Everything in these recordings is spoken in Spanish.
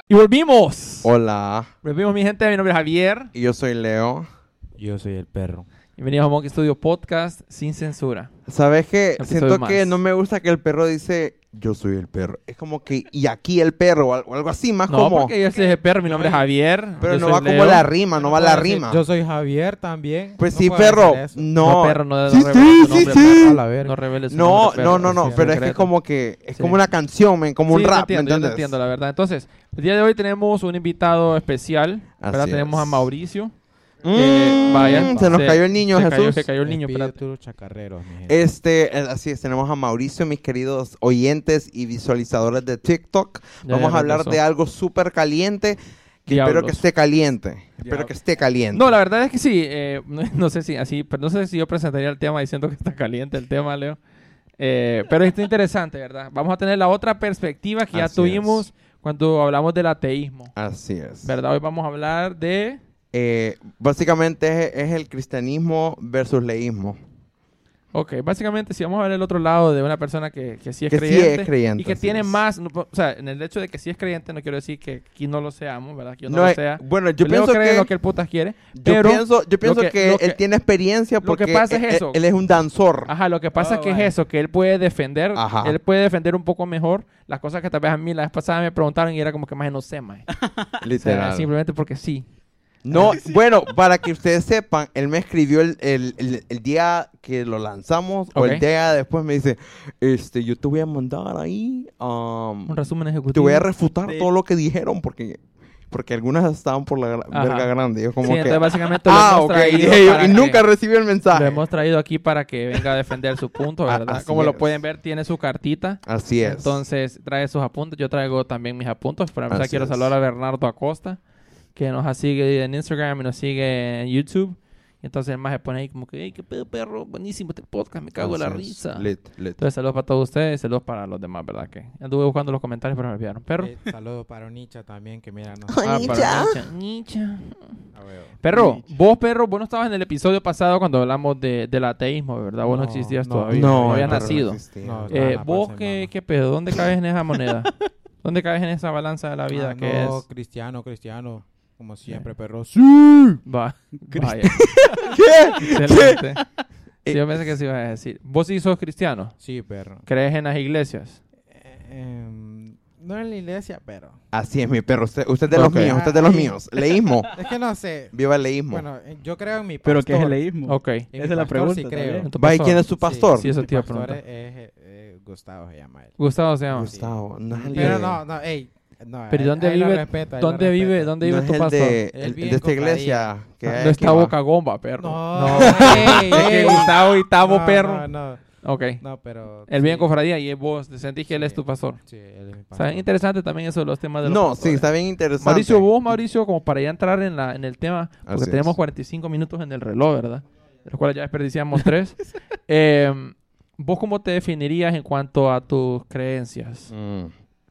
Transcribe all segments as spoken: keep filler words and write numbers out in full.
Y volvimos. Hola. Volvimos, mi gente. Mi nombre es Javier. Y yo soy Leo. Yo soy el perro. Bienvenidos a Monkey Studio Podcast sin censura. ¿Sabes qué? Episodio Siento más. que no me gusta que el perro dice, yo soy el perro. Es como que, y aquí el perro, o al- o algo así, más No, como... porque yo soy el perro. Mi nombre es Javier. Pero yo no soy va Leo. como la rima, no va la puedo decir, rima. Yo soy Javier también. Pues No sí, puedo perro. hacer eso. No, No, perro, no, no sí, reveles sí, tu sí, nombre, sí. perro. A la verga. No reveles tu No, nombre, perro. no, no, no, sí, pero es que secreto. es como que, es Sí. como una canción, men, como un Sí, yo rap, entiendo, ¿me yo te entiendes? entiendo, la verdad. Entonces, el día de hoy tenemos un invitado especial. ¿verdad? Así Tenemos es. a Mauricio. Mm, Eh, vaya, se nos se- cayó el niño, se cayó, Jesús. se cayó el niño, espérate. Espíritus chacarreros, mi gente. Este, eh, así es, tenemos a Mauricio, mis queridos oyentes y visualizadores de TikTok. Ya, Vamos ya a hablar regresó. de algo súper caliente, que espero Diablos. que esté caliente. Espero Diablos. que esté caliente. No, la verdad es que sí. eh, no, no sé si así, pero no sé si yo presentaría el tema diciendo que está caliente el tema, Leo. Eh, pero está interesante, ¿verdad? Vamos a tener la otra perspectiva que ya Así tuvimos es. cuando hablamos del ateísmo, Así es. ¿verdad? Hoy vamos a hablar de... Eh, básicamente es, es el cristianismo versus leísmo. Ok, básicamente si vamos a ver el otro lado de una persona que, que sí es Que sí creyente, es creyente, y que así tiene es. más, no, o sea, en el hecho de que sí es creyente no quiero decir que aquí no lo seamos, ¿verdad? Que yo no, No lo es- sea. bueno, yo Leo pienso cree que, lo que el putas quiere, yo pero... pienso, yo pienso que- que, lo que- él tiene experiencia lo que porque pasa es él, eso. él es un danzor. Ajá, lo que pasa Oh, es que vaya. es eso, que él puede defender, Ajá. él puede defender un poco mejor las cosas que tal vez a mí la vez pasada me preguntaron y era como que más no sé, más. Literal. simplemente porque sí. No, bueno, para que ustedes sepan, él me escribió el, el, el, el día que lo lanzamos, o Ok. el día después me dice, este, yo te voy a mandar ahí, um, Un resumen ejecutivo. te voy a refutar de- todo lo que dijeron, porque, porque algunas estaban por la gra- Ajá. verga grande. Yo como Sí, que, entonces básicamente lo ah, hemos ok, traído dije yo, para y que- nunca recibió el mensaje. Lo hemos traído aquí para que venga a defender su punto, Ah, ¿verdad? así Como lo es. pueden ver, tiene su cartita. Así es. Entonces trae sus apuntes. Yo traigo también mis apuntes. Para empezar, Así quiero es. saludar a Bernardo Acosta, que nos sigue en Instagram y nos sigue en YouTube. Y entonces el más se pone ahí como que, hey, qué pedo, perro, buenísimo este podcast, me cago en la Así es. risa. Lit, lit. Entonces, saludos para todos ustedes, saludos para los demás, ¿verdad? Que anduve buscando los comentarios, pero me olvidaron. Perro. Eh, saludos para Onicha también, que mira, no. Ah, Nicha. para Nicha, Nicha. A huevo. Perro, vos, perro, vos no estabas en el episodio pasado cuando hablamos de, del ateísmo, ¿verdad? Vos no, No, existías no, todavía, No, no, habías el perro nacido. existía. No, Eh, no, no, vos, parce, qué, mamá. ¿qué pedo? ¿Dónde caes en esa moneda? ¿Dónde caes en esa balanza de la vida Ah, que no, es? cristiano, cristiano. Como siempre, Bien. perro. ¡Sí! Va, vaya. ¿Qué? Excelente. Sí, yo pensé que sí ibas a decir. ¿Vos sí sos cristiano? Sí, perro. ¿Crees en las iglesias? Eh, em, no en la iglesia, pero... Así es, mi perro. Usted, usted es de los Ok. míos, usted es de los Ay. míos. Leísmo. Es que no sé. Viva el leísmo. Bueno, eh, yo creo en mi ¿Pero pastor. qué es el leísmo? Ok. En mi Esa es la pastor pregunta sí creo. también. ¿En tu ¿Va y pastor? quién es su pastor? Sí, eso Mi te iba a pastor preguntar. es, es, eh, Gustavo se llama él. Gustavo se llama. Gustavo. No es el Pero de- no, no, ey. No, Pero ¿y a él- dónde a él lo vive- respeto, a él lo ¿Dónde vive, respeto. dónde no vive es tu el pastor? de, Él el, el vive de en esta iglesia. Que hay No aquí está abajo. Boca Gomba, perro. No, No. ey, Es que ey. Gustavo y Tavo, No, perro. No, no, Ok. no, pero... Él vive en sí. cofradía y vos sentís que él Sí. es tu pastor. Sí, él es mi O pastor. sea, interesante también eso de los temas de los No, sí, pastores. está bien interesante. Mauricio, vos, Mauricio, como para ya entrar en, la, en el tema, porque Así tenemos es. cuarenta y cinco minutos en el reloj, ¿verdad? De los cuales ya desperdiciamos tres. Eh, ¿Vos cómo te definirías en cuanto a tus creencias? Mm.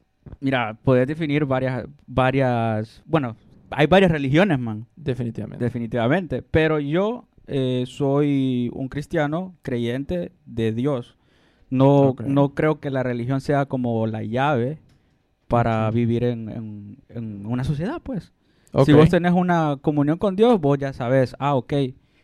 Mira, puedes definir varias, varias, bueno, hay varias religiones, man, Definitivamente. definitivamente. Pero yo eh, soy un cristiano creyente de Dios. No, Ok. no creo que la religión sea como la llave para vivir en, en- en una sociedad, pues. Ok. Si vos tenés una comunión con Dios, vos ya sabes, ah, ok,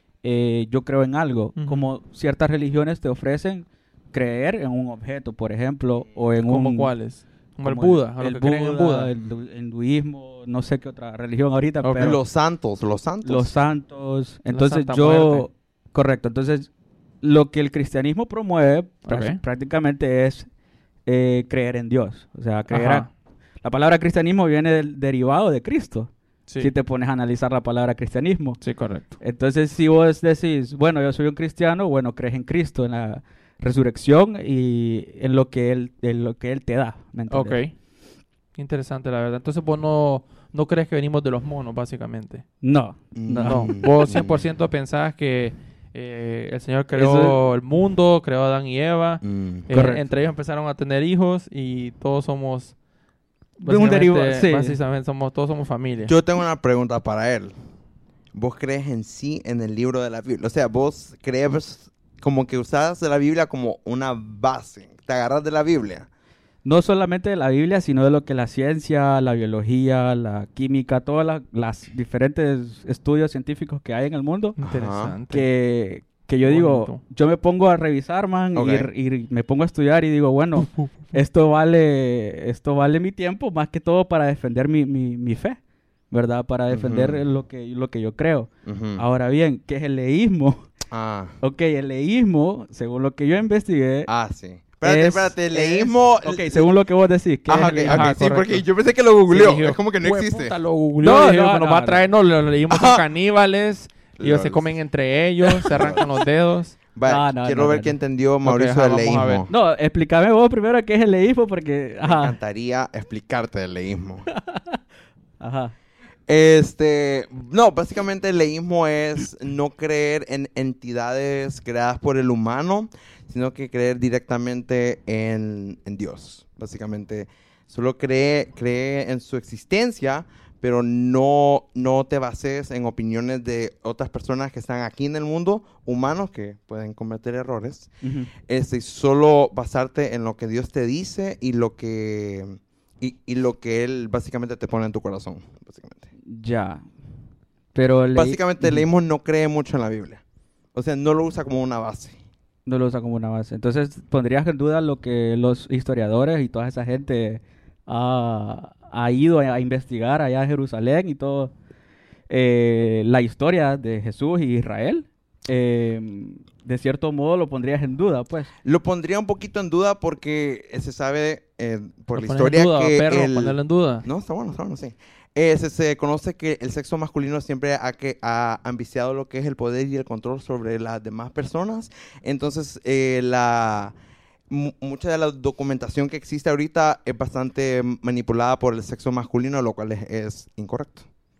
eh, yo creo en algo. Ujú. Como ciertas religiones te ofrecen creer en un objeto, por ejemplo, o en ¿Cómo un... cuáles? Como el como Buda, a lo el que creen en Buda. El du- hinduismo, no sé qué otra religión ahorita, Ok. pero Los santos, los santos. los santos. Entonces Santa yo, Muerte. correcto, entonces lo que el cristianismo promueve prá- Ok. prácticamente es eh, creer en Dios. O sea, creer a- Ajá. la palabra cristianismo viene del derivado de Cristo. Sí. Si te pones a analizar la palabra cristianismo. Sí, correcto. Entonces, si vos decís, bueno, yo soy un cristiano, bueno, crees en Cristo, en la resurrección y en lo que Él, en lo que él te da. ¿me Ok. entendés? Interesante, la verdad. Entonces vos no, no crees que venimos de los monos, básicamente. No, No. No. Mm. Vos cien por ciento pensás que eh, el Señor creó Eso- el mundo, creó a Adán y Eva. Mm. Eh, Correcto. entre ellos empezaron a tener hijos y todos somos... De un deriva- básicamente- sí. básicamente somos, todos somos familia. Yo tengo una pregunta para él. ¿Vos crees en sí en el libro de la Biblia? O sea, vos crees como que usás la Biblia como una base. Te agarras de la Biblia. no solamente de la Biblia, sino de lo que la ciencia, la biología, la química, todos la- las diferentes estudios científicos que hay en el mundo, Interesante. que, que yo Qué digo, bonito. yo me pongo a revisar, man, Ok. y r- y, me pongo a estudiar y digo, bueno, esto vale, esto vale mi tiempo más que todo para defender mi, mi, mi fe, ¿verdad? Para defender Ujú. lo que, lo que yo creo. Ujú. Ahora bien, ¿qué es el leísmo? Ah, Ok, el leísmo, según lo que yo investigué, ah, sí. Espérate, es- espérate, es- leísmo... ok, según lo que vos decís, ¿qué Ajá, es ok, el leísmo? ok, Ajá, sí, correcto. porque yo pensé que lo googleó. Sí, dije, es como que no "Jue existe. puta, lo googleó No, y dije, no, "Bueno, no, va a no. traer, no, los leímos son Ajá. caníbales, y ellos se Lols. comen entre ellos, se arrancan los dedos. Vale, No, no, quiero no, ver no, qué no. entendió Mauricio ajá, del vamos a ver. leísmo. No, explícame vos primero qué es el leísmo, porque... Me Ajá, encantaría explicarte del leísmo. ajá. Este, no, básicamente el leísmo es no creer en entidades creadas por el humano, sino que creer directamente en, en Dios. Básicamente, solo cree, cree en su existencia, pero no, no te bases en opiniones de otras personas que están aquí en el mundo, humanos que pueden cometer errores. Ujú. Este, solo basarte en lo que Dios te dice y lo que, y, y lo que Él básicamente te pone en tu corazón, básicamente. Ya. Pero leí- Básicamente Ujú. leímos no cree mucho en la Biblia. O sea, no lo usa como una base. No lo usa como una base. Entonces, ¿pondrías en duda lo que los historiadores y toda esa gente ha, ha ido a, a investigar allá en Jerusalén y todo eh, la historia de Jesús y Israel? Eh, de cierto modo lo pondrías en duda, pues. Lo pondría un poquito en duda porque eh, se sabe eh, por Lo la pones en historia duda, que perro, el... ponerlo en duda. No, está bueno, está bueno, sí. Eh, se, se conoce que el sexo masculino siempre ha, que, ha ambiciado lo que es el poder y el control sobre las demás personas. Entonces, eh, la... mu- mucha de la documentación que existe ahorita es bastante manipulada por el sexo masculino, lo cual es, es incorrecto.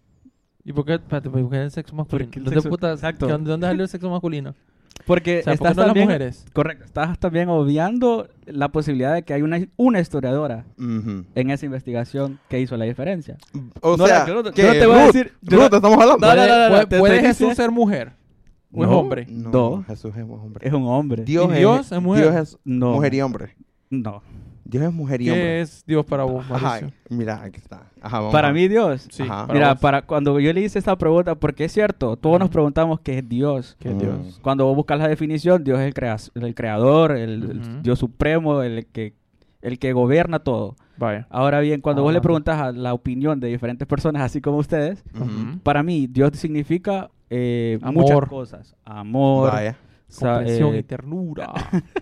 ¿Y por qué, espérate, por qué el sexo masculino? Porque el ¿Dónde, sexo- putas- exacto. ¿De dónde salió el sexo masculino? Porque O sea, ¿por qué estás no las también, mujeres? correcto, estás también obviando la posibilidad de que hay una, una historiadora Ujú. en esa investigación que hizo la diferencia. O No, sea, yo no- yo ¿qué? no te voy a Ruth, decir- yo Ruth, no- estamos hablando. No, no, no, no, ¿Puede, te puede estoy Jesús diciendo- ser mujer? ¿O es No. hombre? No, No. Jesús es hombre. Es un hombre. Dios, ¿Y Dios es mujer? Dios es No. mujer y hombre. No. Dios es mujer y hombre. ¿Qué es Dios para vos, Ajá, Mauricio? mira, aquí está. Ajá, vamos Para a- mí Dios. Sí, Ajá. para Mira, vos. para cuando yo le hice esta pregunta, porque es cierto, todos nos Ujú. preguntamos qué es Dios. ¿Qué es Mm. Dios? Cuando vos buscas la definición, Dios es el, crea- el creador, el, el Ujú. Dios supremo, el que, el que gobierna todo. Vaya. Ahora bien, cuando vos Ah. le preguntas a la opinión de diferentes personas, así como ustedes, Ujú. Ujú. para mí Dios significa eh, Amor. muchas cosas. Amor, Vaya. sa- Comprensión eh, y ternura.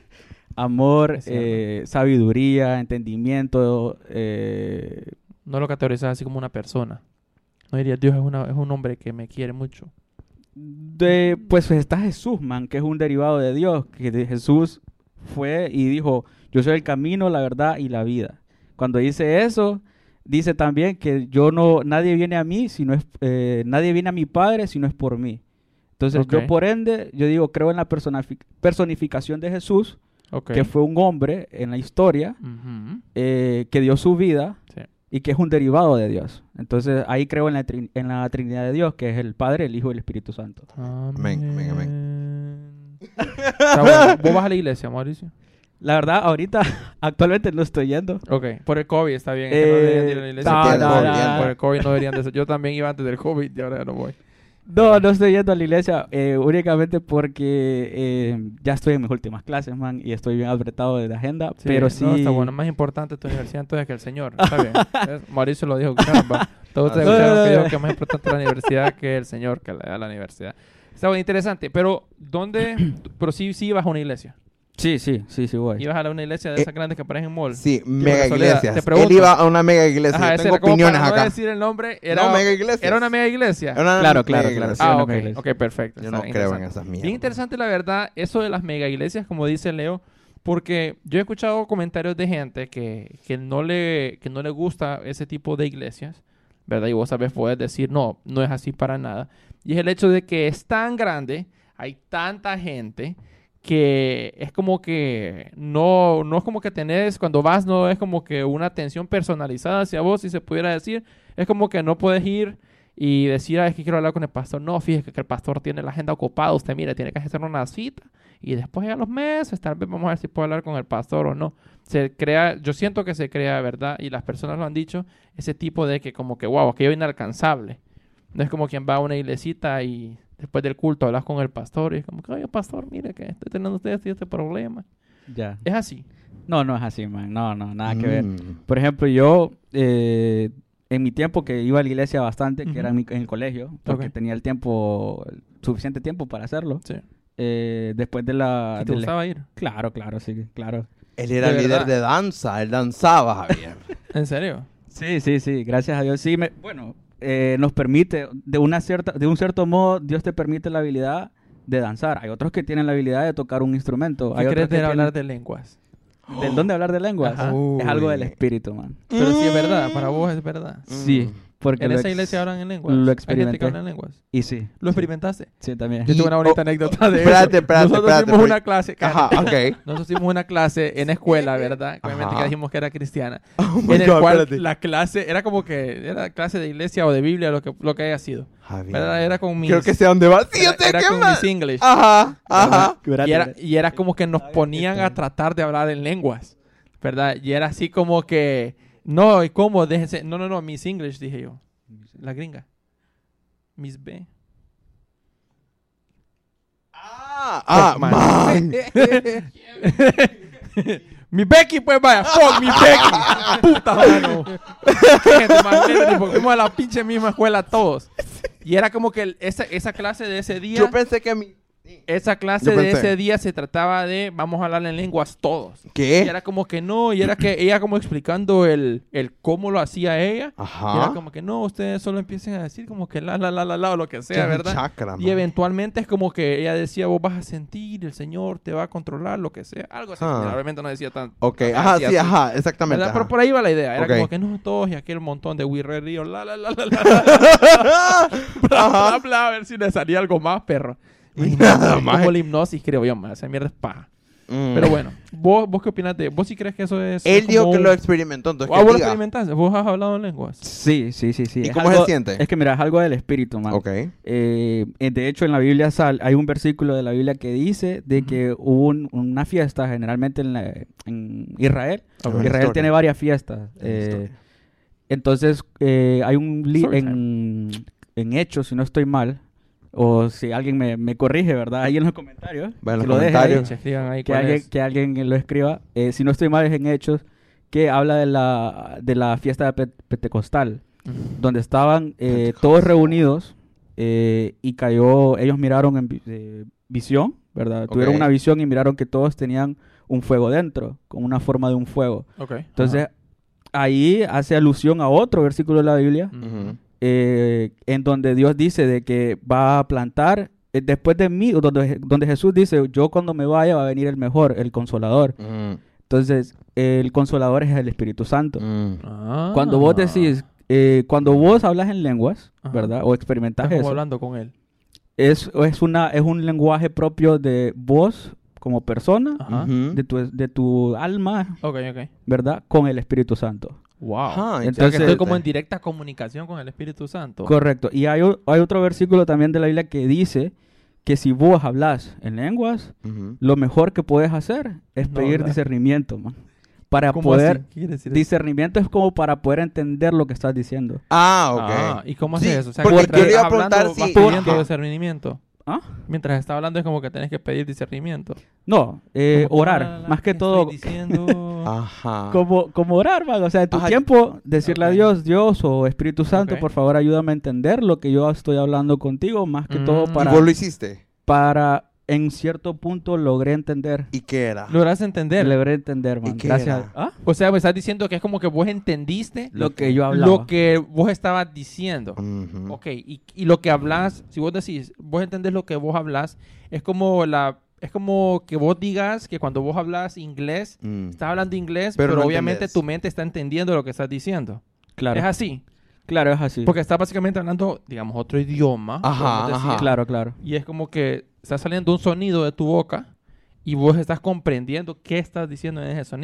amor, Es cierto. eh, sabiduría, entendimiento, eh, No lo categorizas así como una persona. No diría, Dios es, una, es un hombre que me quiere mucho. de, pues está Jesús, man, que es un derivado de Dios, que de Jesús fue y dijo, yo soy el camino, la verdad y la vida. Cuando dice eso, dice también que yo no, nadie viene a mí, si no es, eh, nadie viene a mi Padre si no es por mí. Entonces Ok. yo por ende, yo digo, creo en la personifi- personificación de Jesús, Ok. que fue un hombre en la historia, Ujú. eh, que dio su vida Sí. y que es un derivado de Dios. Entonces ahí creo en la, trin- en la Trinidad de Dios, que es el Padre, el Hijo y el Espíritu Santo. Amén, amén, amén. Está bueno. ¿Vos vas a la iglesia, Mauricio? La verdad, ahorita, actualmente no estoy yendo. Ok. Por el COVID está bien. es que no Eh, deberían de ir a la iglesia. no, no, Por- no, Por no. el COVID no deberían de ser. Yo también iba antes del COVID y ahora ya no voy. No, no estoy yendo a la iglesia eh, únicamente porque eh, ya estoy en mis últimas clases, man, y estoy bien apretado de la agenda, pero sí... No, está bueno. Más importante tu universidad entonces que el Señor. Está bien. ¿Ves? Mauricio lo dijo. Caramba. Todos ustedes Ah, sí. escucharon que dijo que es más importante la universidad que el Señor que la, la universidad. Está bueno, interesante. Pero, ¿dónde? Pero sí, sí ibas a una iglesia. Sí, sí, sí, sí voy. Ibas a una iglesia de Eh, esas grandes que parecen mall. Sí, Qué mega casualidad. iglesias. Te pregunto. Él iba a una mega iglesia. Ajá, Yo ese tengo era como opiniones para no acá. decir el nombre. Era, No, mega iglesia. era una mega iglesia. Era una Claro, mega claro, claro, iglesia. sí. Ah, una ok. mega iglesia. Ok, perfecto. Yo Está no creo en interesante. esas Bien mierdas. interesante, la verdad, eso de las mega iglesias, como dice Leo, porque yo he escuchado comentarios de gente que, que, no le, que no le gusta ese tipo de iglesias, ¿verdad? Y vos sabes, puedes decir, no, no es así para nada. Y es el hecho de que es tan grande, hay tanta gente, que es como que no, no es como que tenés, cuando vas, no es como que una atención personalizada hacia vos, si se pudiera decir. Es como que no puedes ir y decir, ah, es que quiero hablar con el pastor. No, fíjese que el pastor tiene la agenda ocupada. Usted, mire, tiene que hacer una cita y después a los meses tal vez vamos a ver si puedo hablar con el pastor o no. Se crea, yo siento que se crea, ¿verdad? Y las personas lo han dicho, ese tipo de que como que, wow, aquello inalcanzable. No es como quien va a una iglesita y después del culto hablas con el pastor y es como que, oye, pastor, mire que estoy teniendo usted este, este problema. Ya. Es así. No, no es así, man. No, no, nada que ver. Mm. Por ejemplo, yo, eh, en mi tiempo que iba a la iglesia bastante, Ujú. que era en, mi- en el colegio, porque Ok. tenía el tiempo, suficiente tiempo para hacerlo, Sí. eh, después de la... ¿Y te de la- gustaba ir? Claro, claro, sí, claro. Él era ¿De líder verdad? de danza, él danzaba, Javier. ¿En serio? Sí, sí, sí, gracias a Dios. Sí, me, bueno, eh, nos permite, de una cierta, de un cierto modo, Dios te permite la habilidad de danzar. Hay otros que tienen la habilidad de tocar un instrumento. ¿Qué Hay crees otros que de hablar tienen- de lenguas? ¿Del dónde hablar de lenguas? Ajá. Es algo del Uy. espíritu, man. Pero sí es verdad, para vos es verdad. Sí, porque En lo esa ex- iglesia hablan en lenguas. lo Hay gente experimenté. que habla en lenguas. Y sí, ¿Lo experimentaste? sí, también. Yo Y- tuve una bonita oh, anécdota de espérate, eso. espérate, Nosotros espérate, hicimos porque- una clase. Ajá, cállate. ok. Nosotros hicimos una clase en escuela, ¿verdad? Obviamente Ajá. que dijimos que era cristiana. Oh my en el God, cual espérate. la clase era como que era clase de iglesia o de Biblia, lo que, lo que haya sido. Javier. ¿Verdad? Era con mis... Creo que sé dónde va. Sí, yo era, sé era qué con más. mis English. Ajá, ajá. Y era, y era como que nos ponían a tratar de hablar en lenguas, ¿verdad? Y era así como que, no, ¿y cómo? Déjense, no, no, no, Miss English, dije yo. La gringa. Miss B. Ah, ah, Fuck, man. man. Mi Becky, pues vaya, fuck, mi Becky. Puta mano. Qué gente más lenta, porque fuimos a la pinche misma escuela todos. Y era como que el- esa, esa clase de ese día, Yo pensé que mi... esa clase yo de pensé. ese día se trataba de vamos a hablar en lenguas todos. Y ¿Qué? era como que no, y era que ella como explicando el, el cómo lo hacía ella. Y era Ajá. como que no, ustedes solo empiecen a decir como que la, la, la, la, la, o lo que Qué sea, ¿verdad? chakra, Y man. eventualmente es como que ella decía, vos vas a sentir, el Señor te va a controlar, lo que sea. Algo así. Ah. Realmente no decía tan... Ok, no ajá, decía sí, así, ajá, exactamente. ¿verdad? ajá. Pero por ahí va la idea. Era Ok. como que no todos y aquel montón de We Red Rio, la, la, la, la, la, bla, bla, bla, a ver si le salía algo más, perro. Y Nada es más. como la hipnosis, creo yo, más. Esa mierda es paja. Mm. Pero bueno, ¿vos, vos qué opinas de... ¿Vos sí crees que eso es... Él es dijo como que un- lo experimentó, entonces Ah, que vos lo diga. experimentaste. ¿Vos has hablado en lenguas? Sí, sí, sí, sí. ¿Y Es cómo algo- se siente? Es que mira, es algo del espíritu, man. Ok. Eh, eh, de hecho, en la Biblia sal, hay un versículo de la Biblia que dice de Ujú. que hubo un- una fiesta generalmente en, la- en Israel. Ok. Israel Historia. tiene varias fiestas. eh, Historia. entonces, eh, hay un li- Story en, en Hechos, si no estoy mal, o si alguien me, me corrige, ¿verdad? Ahí en los comentarios. Va en que los lo deje ahí, comentarios. Se escriban ahí que, cuál alguien, es. que alguien lo escriba. Eh, si no estoy mal, es en Hechos, que habla de la, de la fiesta de Pe- Pentecostal, Ujú. donde estaban eh, Pentecostal. todos reunidos eh, y cayó, ellos miraron en vi- eh, visión, ¿verdad? Tuvieron Ok. una visión y miraron que todos tenían un fuego dentro, con una forma de un fuego. Ok. Entonces, ahí hace alusión a otro versículo de la Biblia, Ajá. Ujú. eh, en donde Dios dice de que va a plantar, eh, después de mí, donde, donde Jesús dice, yo cuando me vaya va a venir el mejor, el consolador. Mm. Entonces, el consolador es el Espíritu Santo. Mm. Ah. Cuando vos decís, eh, cuando vos hablas en lenguas, Ajá. ¿verdad? O experimentas Estás como eso, hablando con él. es, es, una, es un lenguaje propio de vos como persona, Ajá. Ujú. de, tu, de tu alma, Ok, ok. ¿verdad? Con el Espíritu Santo. Wow. Ajá, O sea, que entonces- estoy como en directa comunicación con el Espíritu Santo. Correcto. Y hay, o- hay otro versículo también de la Biblia que dice que si vos hablas en lenguas, Ujú. lo mejor que puedes hacer es No pedir hablar. discernimiento, man. Para ¿Cómo poder... así? ¿Qué quiere decir eso? Discernimiento es como para poder entender lo que estás diciendo. Ah, ok. Ah, ¿y cómo Sí, haces eso? O sea, porque mientras yo le iba a estás hablando, preguntar vas si- pidiendo Ajá. discernimiento. ¿Ah? Mientras está hablando es como que tenés que pedir discernimiento. No, eh, Como que, orar. la, la, la, más que ¿qué todo, estoy diciendo? Ajá. como, como orar, man. O sea, en tu Ajá. tiempo, decirle a Ok. Dios, Dios o Espíritu Santo, Ok. por favor, ayúdame a entender lo que yo estoy hablando contigo. Más que todo Mm. ¿Y para, vos lo hiciste? para, en cierto punto, logré entender. ¿Y qué era? Logras entender. Logré entender, man. qué Gracias. era? ¿Ah? O sea, me estás diciendo que es como que vos entendiste Lo que yo hablaba. lo que vos estabas diciendo. Ujú. Ok, y, y lo que hablas, si vos decís, vos entendés lo que vos hablas, es como la es como que vos digas que cuando vos hablas inglés, Mm. estás hablando inglés, Pero pero, no obviamente entendés. tu mente está entendiendo lo que estás diciendo. Claro. Es así. Claro, es así. Porque estás básicamente hablando, digamos, otro idioma. Ajá, podemos decir. ajá. Claro, claro. Y es como que está saliendo un sonido de tu boca y vos estás comprendiendo qué estás diciendo en ese sonido.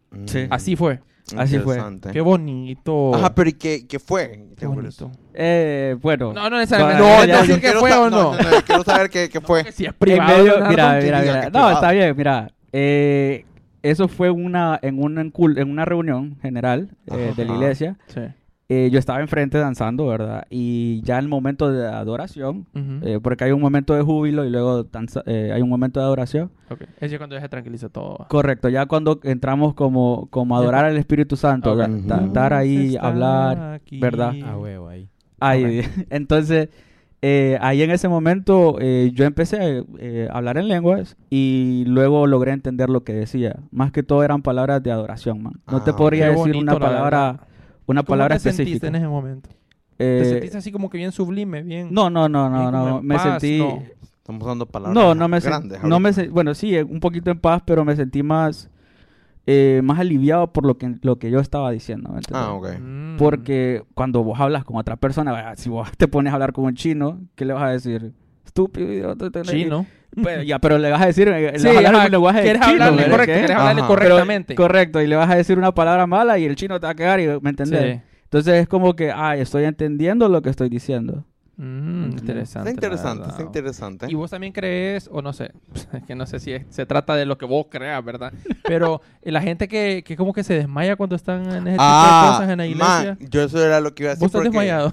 Sí. Así fue. Así fue. Interesante. Qué bonito. Ajá, pero ¿y qué, qué fue? Qué bonito. Eh, bueno. No, no necesariamente. No, No, no, no, yo decir que quiero fue sa- o no. no, no, yo quiero saber qué, qué fue. Si es En privado. medio- Leonardo. mira, que mira, diga mira. que es No, privado. está bien, mira. Eh, eso fue una en una en, cul- en una reunión general eh, Ajá. de la iglesia. Sí. Eh, yo estaba enfrente danzando, ¿verdad? Y ya en el momento de adoración, Ujú. eh, porque hay un momento de júbilo y luego danza- eh, hay un momento de adoración. Ok. Es ya cuando ya se tranquiliza todo. Correcto, ya cuando entramos como, como a adorar al Espíritu Santo, Ok. da- da- estar ahí, Está hablar, aquí. ¿verdad? A huevo ahí. ahí. Entonces, eh, ahí en ese momento eh, yo empecé eh, a hablar en lenguas y luego logré entender lo que decía. Más que todo eran palabras de adoración, man. No te Ah, podría qué decir bonito, una la palabra, verdad. una ¿Cómo palabra te sentiste específica. en ese momento? Eh, ¿Te sentiste así como que bien sublime, bien? no, no, no, no, bien como no. en Me paz? sentí... No. Estamos usando palabras No, no me, sen- grandes. no me ahorita. sen- bueno, sí, eh, un poquito en paz, pero me sentí más, eh, más aliviado por lo que, lo que yo estaba diciendo. ¿me entiendes? Ah, ok. Mm. Porque cuando vos hablas con otra persona, ¿verdad? Si vos te pones a hablar con un chino, ¿qué le vas a decir? Estúpido, idiota, te- Chino. Pues, ya, pero le vas a decir, eh, le Sí, vas a hablar ajá, en un lenguaje quieres chino, hablarle ¿verdad? correcto, ¿Qué? quieres hablarle Ajá. correctamente. Pero- correcto, y le vas a decir una palabra mala y el chino te va a quedar y ¿me entendés? Sí. Entonces es como que, ah, estoy entendiendo lo que estoy diciendo. Mm, interesante. Está interesante, la está verdad. interesante. Y vos también crees, o no sé, es que no sé si es- se trata de lo que vos creas, ¿verdad? Pero eh, la gente que, que como que se desmaya cuando están en ese tipo de Ah, cosas en la iglesia. man, yo eso era lo que iba a decir. ¿Vos estás porque- desmayado?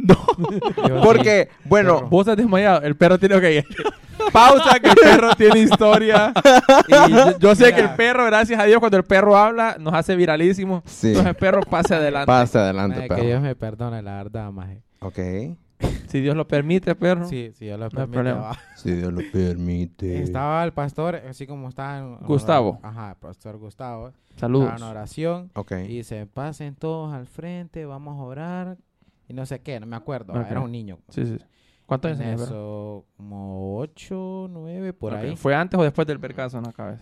Yo Porque, bueno, Perro. Vos estás desmayado. El perro tiene que ir. Pausa, que el perro tiene historia. Y yo, yo sé Mira. que el perro, gracias a Dios, cuando el perro habla, nos hace viralísimo. sí, Entonces el perro pase adelante. pase adelante, maje, que perro. Dios me perdone, la verdad, maje. Ok, Si Dios lo permite, perro. Sí, sí, yo lo No hay permito. problema. va. si Dios lo permite. Estaba el pastor, así como está en- Gustavo. Ajá, el pastor Gustavo. Saludos. Estaba en oración. Ok, Y se pasen todos al frente, vamos a orar. Y no sé qué, no me acuerdo. Ok. Era un niño. Sí, sí. ¿Cuántos años En tenía, perro? eso, como ocho, nueve, por Ok. ahí. ¿Fue antes o después del percazo en la cabeza?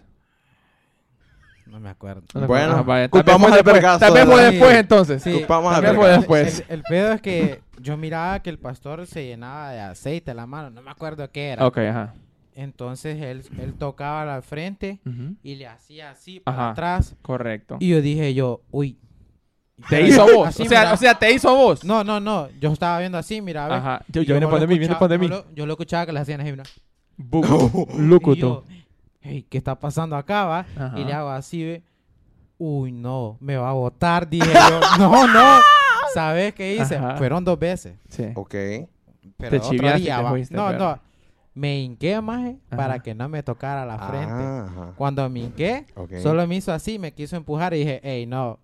No me acuerdo. No te Bueno, acuerdas. Ah, vaya, tal vez culpamos fue al después, percazo, Tal vez fue ¿verdad? después Sí. entonces. Sí, Culpamos al Tal vez fue percazo. después. El, el pedo es que yo miraba que el pastor se llenaba de aceite la mano. No me acuerdo qué era. Ok, ajá. Entonces él, él tocaba al frente Ujú. y le hacía así para Ajá. atrás. Correcto. Y yo dije yo, uy. Te hizo a vos. Así, o, sea, mira. o sea, te hizo a vos. No, no, no. Yo estaba viendo así, mira, ve. Ajá. Yo, Y yo vine lo por de mí, viene escuchaba- por de mí. Yo lo, yo lo escuchaba que le hacían así, mira. Buco. Y Lucuto. yo, hey, ¿qué está pasando acá, va? Ajá. Y le hago así, ve. Uy, no, me va a botar, dije yo. No, no. ¿Sabes qué hice? Ajá. Fueron dos veces. Sí. ok. Pero Te otro chiviaste y día, te va. fuiste, No, pero- no. Me hinqué, maje, Ajá. para que no me tocara la frente. Ah, ajá. Cuando me hinqué, Ok. solo me hizo así, me quiso empujar y dije, hey, no.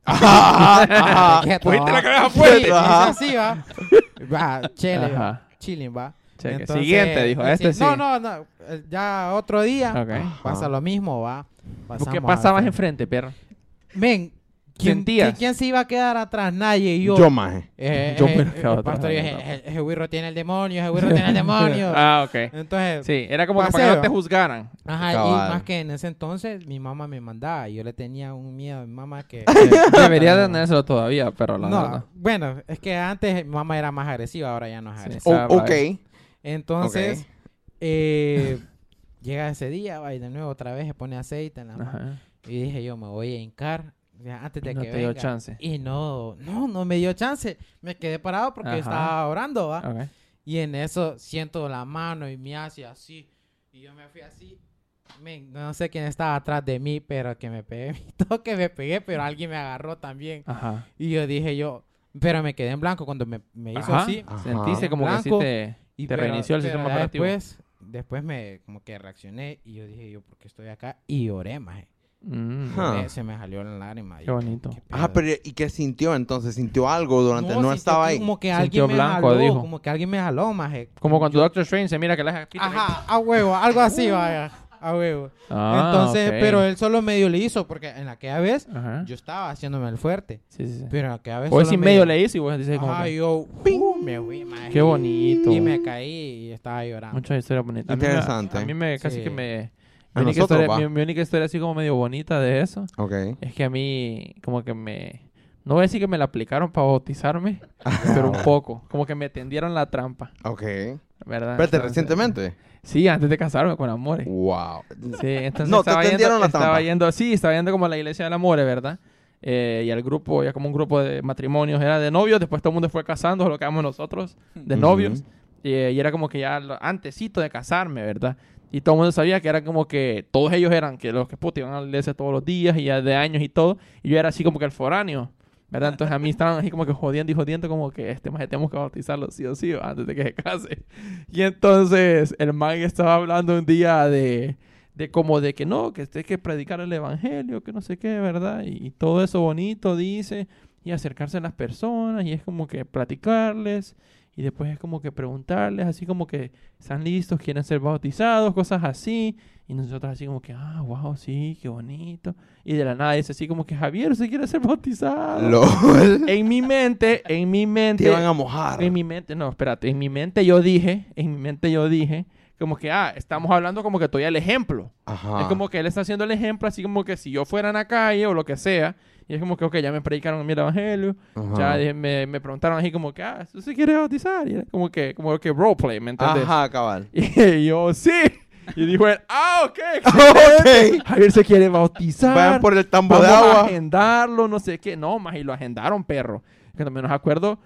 Ajá. quieto, Fuiste va. la cabeza Sí, fuerte. hice Ajá. así, va. Va, chile, va. Ajá. Chilling, va. Cheque. Entonces, Siguiente, dijo. eh, Este sí. No, no, no. eh, Ya otro día Ok. pasa lo mismo, va. ¿Por Pasamos qué al pasabas frente. enfrente, perro? Men, ¿quién, ¿Sentías? ¿quién, quién se iba a quedar atrás? Nadie. Y yo. Yo, maje. eh, Yo eh, me eh, quedo el atrás, pastor, yo la dije, verdad. "Eh, ese güirro tiene el demonio, ese güirro tiene el demonio. Ah, ok. Entonces, Sí, era como que para Paseo. que no te juzgaran. ajá, Cabal. y más que en ese entonces mi mamá me mandaba y yo le tenía un miedo a mi mamá que... Debería de tenérselo todavía, pero la no, verdad. bueno, es que antes mi mamá era más agresiva, ahora ya no es Sí. agresiva. O- Ah, ok. Entonces, Ok. eh, llega ese día, va, y de nuevo otra vez se pone aceite en la mano. Ajá. Y dije yo, me voy a hincar ya, antes de Y no que te dio venga. chance. Y no, no, no me dio chance. Me quedé parado porque Ajá. estaba orando, ¿va? Ok. Y en eso siento la mano y me hace así. Y yo me fui así. Men, no sé quién estaba atrás de mí, pero que me pegué mi toque, me pegué, pero alguien me agarró también. Ajá. Y yo dije yo, pero me quedé en blanco cuando me, me hizo Ajá. así. Ajá. Sentiste como que sí Blanco. te, Y te pero- reinició el pero sistema ya operativo. Después, después me como que reaccioné y yo dije yo, ¿por qué estoy acá? Y oré, maje. Mm. Ajá. Oré, se me salió la lágrima. Qué Y yo, bonito. ¿qué Ajá, pedo? pero ¿y qué sintió entonces? ¿Sintió algo durante? No, sintió estaba que ahí. Como que Sintió alguien me blanco, jaló, dijo. como que alguien me jaló, maje. Como cuando Yo- Doctor Strange se mira que la aquí te- Ajá, a huevo, algo así, vaya, a huevo. Ah, Entonces, ok. pero él solo medio le hizo, porque en aquella vez Ajá. yo estaba haciéndome el fuerte, Sí, sí, sí. pero en aquella vez O solo si medio le hizo y vos dices como Ajá, que- yo, ¡pum! Me fui, maje. Qué bonito. Y me caí y estaba llorando. Muchas historias bonitas. A mí me- Interesante. A mí me casi Sí. que me... A Mi única, nosotros, historia, va. mi, mi única historia así como medio bonita de eso Ok. es que a mí como que me... No voy a decir que me la aplicaron para bautizarme, pero un poco. Como que me tendieron la trampa, Ok. ¿verdad? Espérate, Entonces, recientemente. Sí, antes de casarme con Amores. Wow. Sí, entonces No, te estaba, tendieron yendo, la estaba trampa. yendo, sí, estaba yendo como a la iglesia del Amores, ¿verdad? Eh, y el grupo, ya como un grupo de matrimonios, era de novios, después todo el mundo fue casando, lo quedamos nosotros, de Ujú. novios. Y, eh, y era como que ya lo- antesito de casarme, ¿verdad? Y todo el mundo sabía que era como que todos ellos eran que los que puta, iban a la iglesia todos los días y ya de años y todo. Y yo era así como que el foráneo, ¿verdad? Entonces a mí estaban así como que jodiendo y jodiendo como que este más tenemos que bautizarlo sí o sí antes de que se case. Y entonces el man estaba hablando un día de, de como de que no, que este hay que predicar el evangelio, que no sé qué, ¿verdad? Y, y todo eso bonito dice, y acercarse a las personas y es como que platicarles. Y después es como que preguntarles, así como que están listos, quieren ser bautizados, cosas así. Y nosotros así como que, ah, wow, sí, qué bonito. Y de la nada dice así como que, Javier, ¿usted quiere ser bautizado? LOL. En mi mente, en mi mente, Te iban a mojar. en mi mente, no, espérate, en mi mente yo dije, en mi mente yo dije, como que, ah, estamos hablando como que estoy el ejemplo. Ajá. Es como que él está haciendo el ejemplo, así como que si yo fuera en la calle o lo que sea, y es como que, ok, ya me predicaron a mí el evangelio, Ajá. ya dije, me, me preguntaron así como que, ah, ¿tú se quiere bautizar? Y era como que, como que roleplay, ¿me entiendes? Ajá, cabal. Y yo, sí. Y dijo él, ah, ok, excelente. Ok. Javier se quiere bautizar. Vayan por el tambo Vamos de a agua. agendarlo, no sé qué. No, más y lo agendaron, perro. Que también nos acuerdo.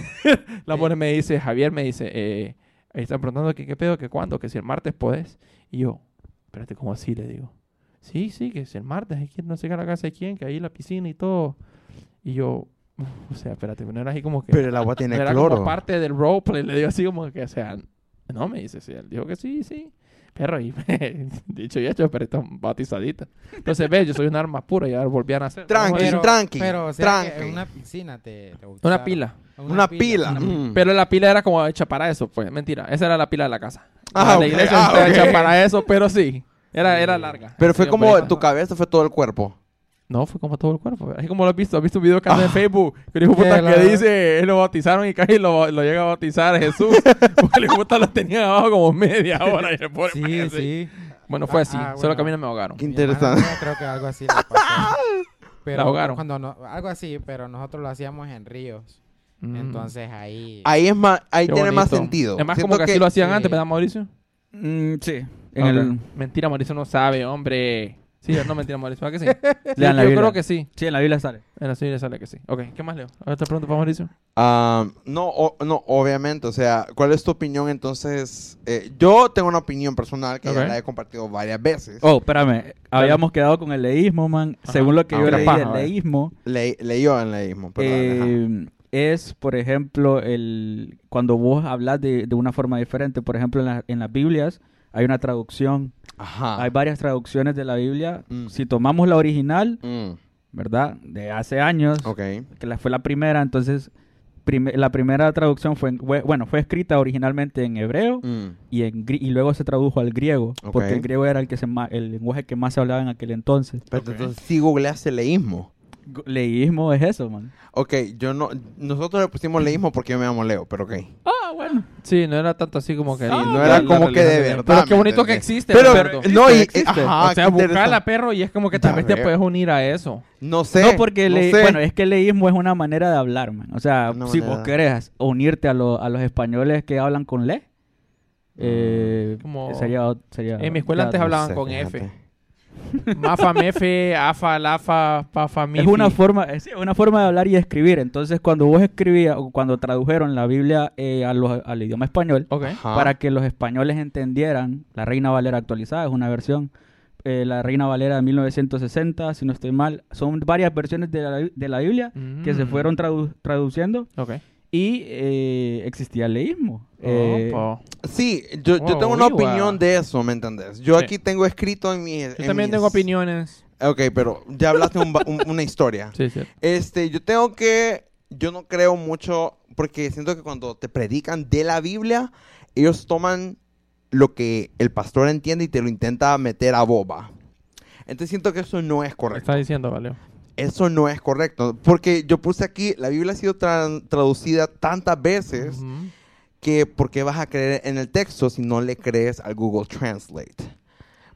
La mujer me dice, Javier me dice, eh, ahí están preguntando que qué pedo, que cuándo, que si el martes podés. Y yo, espérate, ¿cómo así? Le digo. Sí, sí, que si el martes, hay que ir no sé qué a la casa de quién, que ahí la piscina y todo. Y yo, uf, o sea, espérate, no era así como que... Pero el agua tiene no era cloro. como parte del roleplay. Le digo así como que, o sea, no, me dice, sí. Él dijo que sí, sí. Perro, y dicho y hecho, pero está bautizadita. Entonces, ves, yo soy un arma pura y ahora volví a nacer. Tranqui, Vamos a ver. tranqui, Pero, o sea, que tranqui. en una piscina te, te Una bautizaron. pila. Una pila. Una- Mm. Pero la pila era como hecha para eso, pues. Mentira. Esa era la pila de la casa. Ah, la ok, de la iglesia ah, está ok. hecha para eso, pero sí. Era, Sí. era larga. Pero fue Sí, como bonita. tu cabeza, fue todo el cuerpo. No, fue como todo el cuerpo. Así como lo has visto. ¿Has visto un video que anda en Facebook? Que el hijo Que puta la- que dice, él lo bautizaron y casi lo, lo llega a bautizar Jesús. Porque el hijo puta lo tenía abajo como media hora. Y el pobre Sí, man así. sí. Bueno, fue Ah, así. ah, Solo bueno. que a mí no me ahogaron. Qué Mi hermana interesante. mía creo que algo así le pasó. Pero La ahogaron. Cuando no, algo así, pero nosotros lo hacíamos en ríos. Mm. Entonces ahí... Ahí es más, ahí Qué tiene más bonito. sentido. Es más Siento como que, así lo hacían sí. antes, ¿verdad, Mauricio? Mm, sí. En Ok. el, Mentira, Mauricio no sabe, hombre. Sí, no, mentira, Mauricio. ¿Verdad que sí? Sí, Lean la yo Biblia. creo que sí. sí, en la Biblia sale. En la suya sale que sí. Ok, ¿qué más leo? ¿Otra pregunta para Mauricio? Ah, no, o- no, obviamente, o sea, ¿cuál es tu opinión entonces? Eh, yo tengo una opinión personal que Ok. ya la he compartido varias veces. Oh, espérame. Habíamos quedado con el leísmo, man. Ajá. Según lo que Ah, yo ok. leí Paja, del vale. leísmo, Le, leyó en leísmo, pero ajá. eh, es, por ejemplo, el cuando vos hablas de, de una forma diferente. Por ejemplo, en, la- en las Biblias hay una traducción. Ajá. Hay varias traducciones de la Biblia. Mm. Si tomamos la original, Mm, ¿verdad? De hace años, ok. que la, fue la primera, entonces prime- la primera traducción fue, en- fue- bueno, fue escrita originalmente en hebreo Mm, y, en, gri- y luego se tradujo al griego, Ok. porque el griego era el, que se ma- el lenguaje que más se hablaba en aquel entonces. pero Ok. entonces sí googleaste leísmo. Go- Leísmo es eso, man. Ok, yo no, nosotros le pusimos leísmo porque yo me llamo Leo, pero ok. Ah, bueno. Sí, no era tanto así como que... Sí, la- no la- era la como que de religión. verdad. Pero qué ¿me bonito que entendés? existe, Pero, Roberto. no, y, existe. ajá, O sea, qué buscala, interesante. perro, y es como que tal Ya vez te veo. puedes unir a eso. No sé. No, porque no le- sé. bueno, es que el leísmo es una manera de hablar, man. O sea, Una si manera. vos querés unirte a, lo- a los españoles que hablan con le, eh, Como- sería, sería... En mi escuela ya, antes No hablaban sé, con fíjate. F. Mafa, mefe, afa, lafa, pafa, mifi. Es una forma, es sí, una forma de hablar y escribir. Entonces, cuando vos escribías, o cuando tradujeron la Biblia eh, a los- al idioma español, Ok. Ajá. para que los españoles entendieran, la Reina Valera actualizada es una versión, eh, la Reina Valera de mil novecientos sesenta, si no estoy mal, son varias versiones de la, de la Biblia que se Mm. fueron tradu- traduciendo Ok. y eh, existía el leísmo. Eh, Opa. Sí, yo, yo Wow, tengo una uy, opinión wow. de eso, ¿me entendés? Yo Sí. aquí tengo escrito en mi... Yo también mis- tengo opiniones. Ok, pero ya hablaste un ba- un- una historia. Sí, sí. Este, yo tengo que... Yo no creo mucho porque siento que cuando te predican de la Biblia, ellos toman lo que el pastor entiende y te lo intenta meter a boba. Entonces siento que eso no es ¿Qué correcto. está diciendo, Valeo? Eso no es correcto. Porque yo puse aquí, la Biblia ha sido tran- traducida tantas veces Ujú. que ¿por qué vas a creer en el texto si no le crees al Google Translate?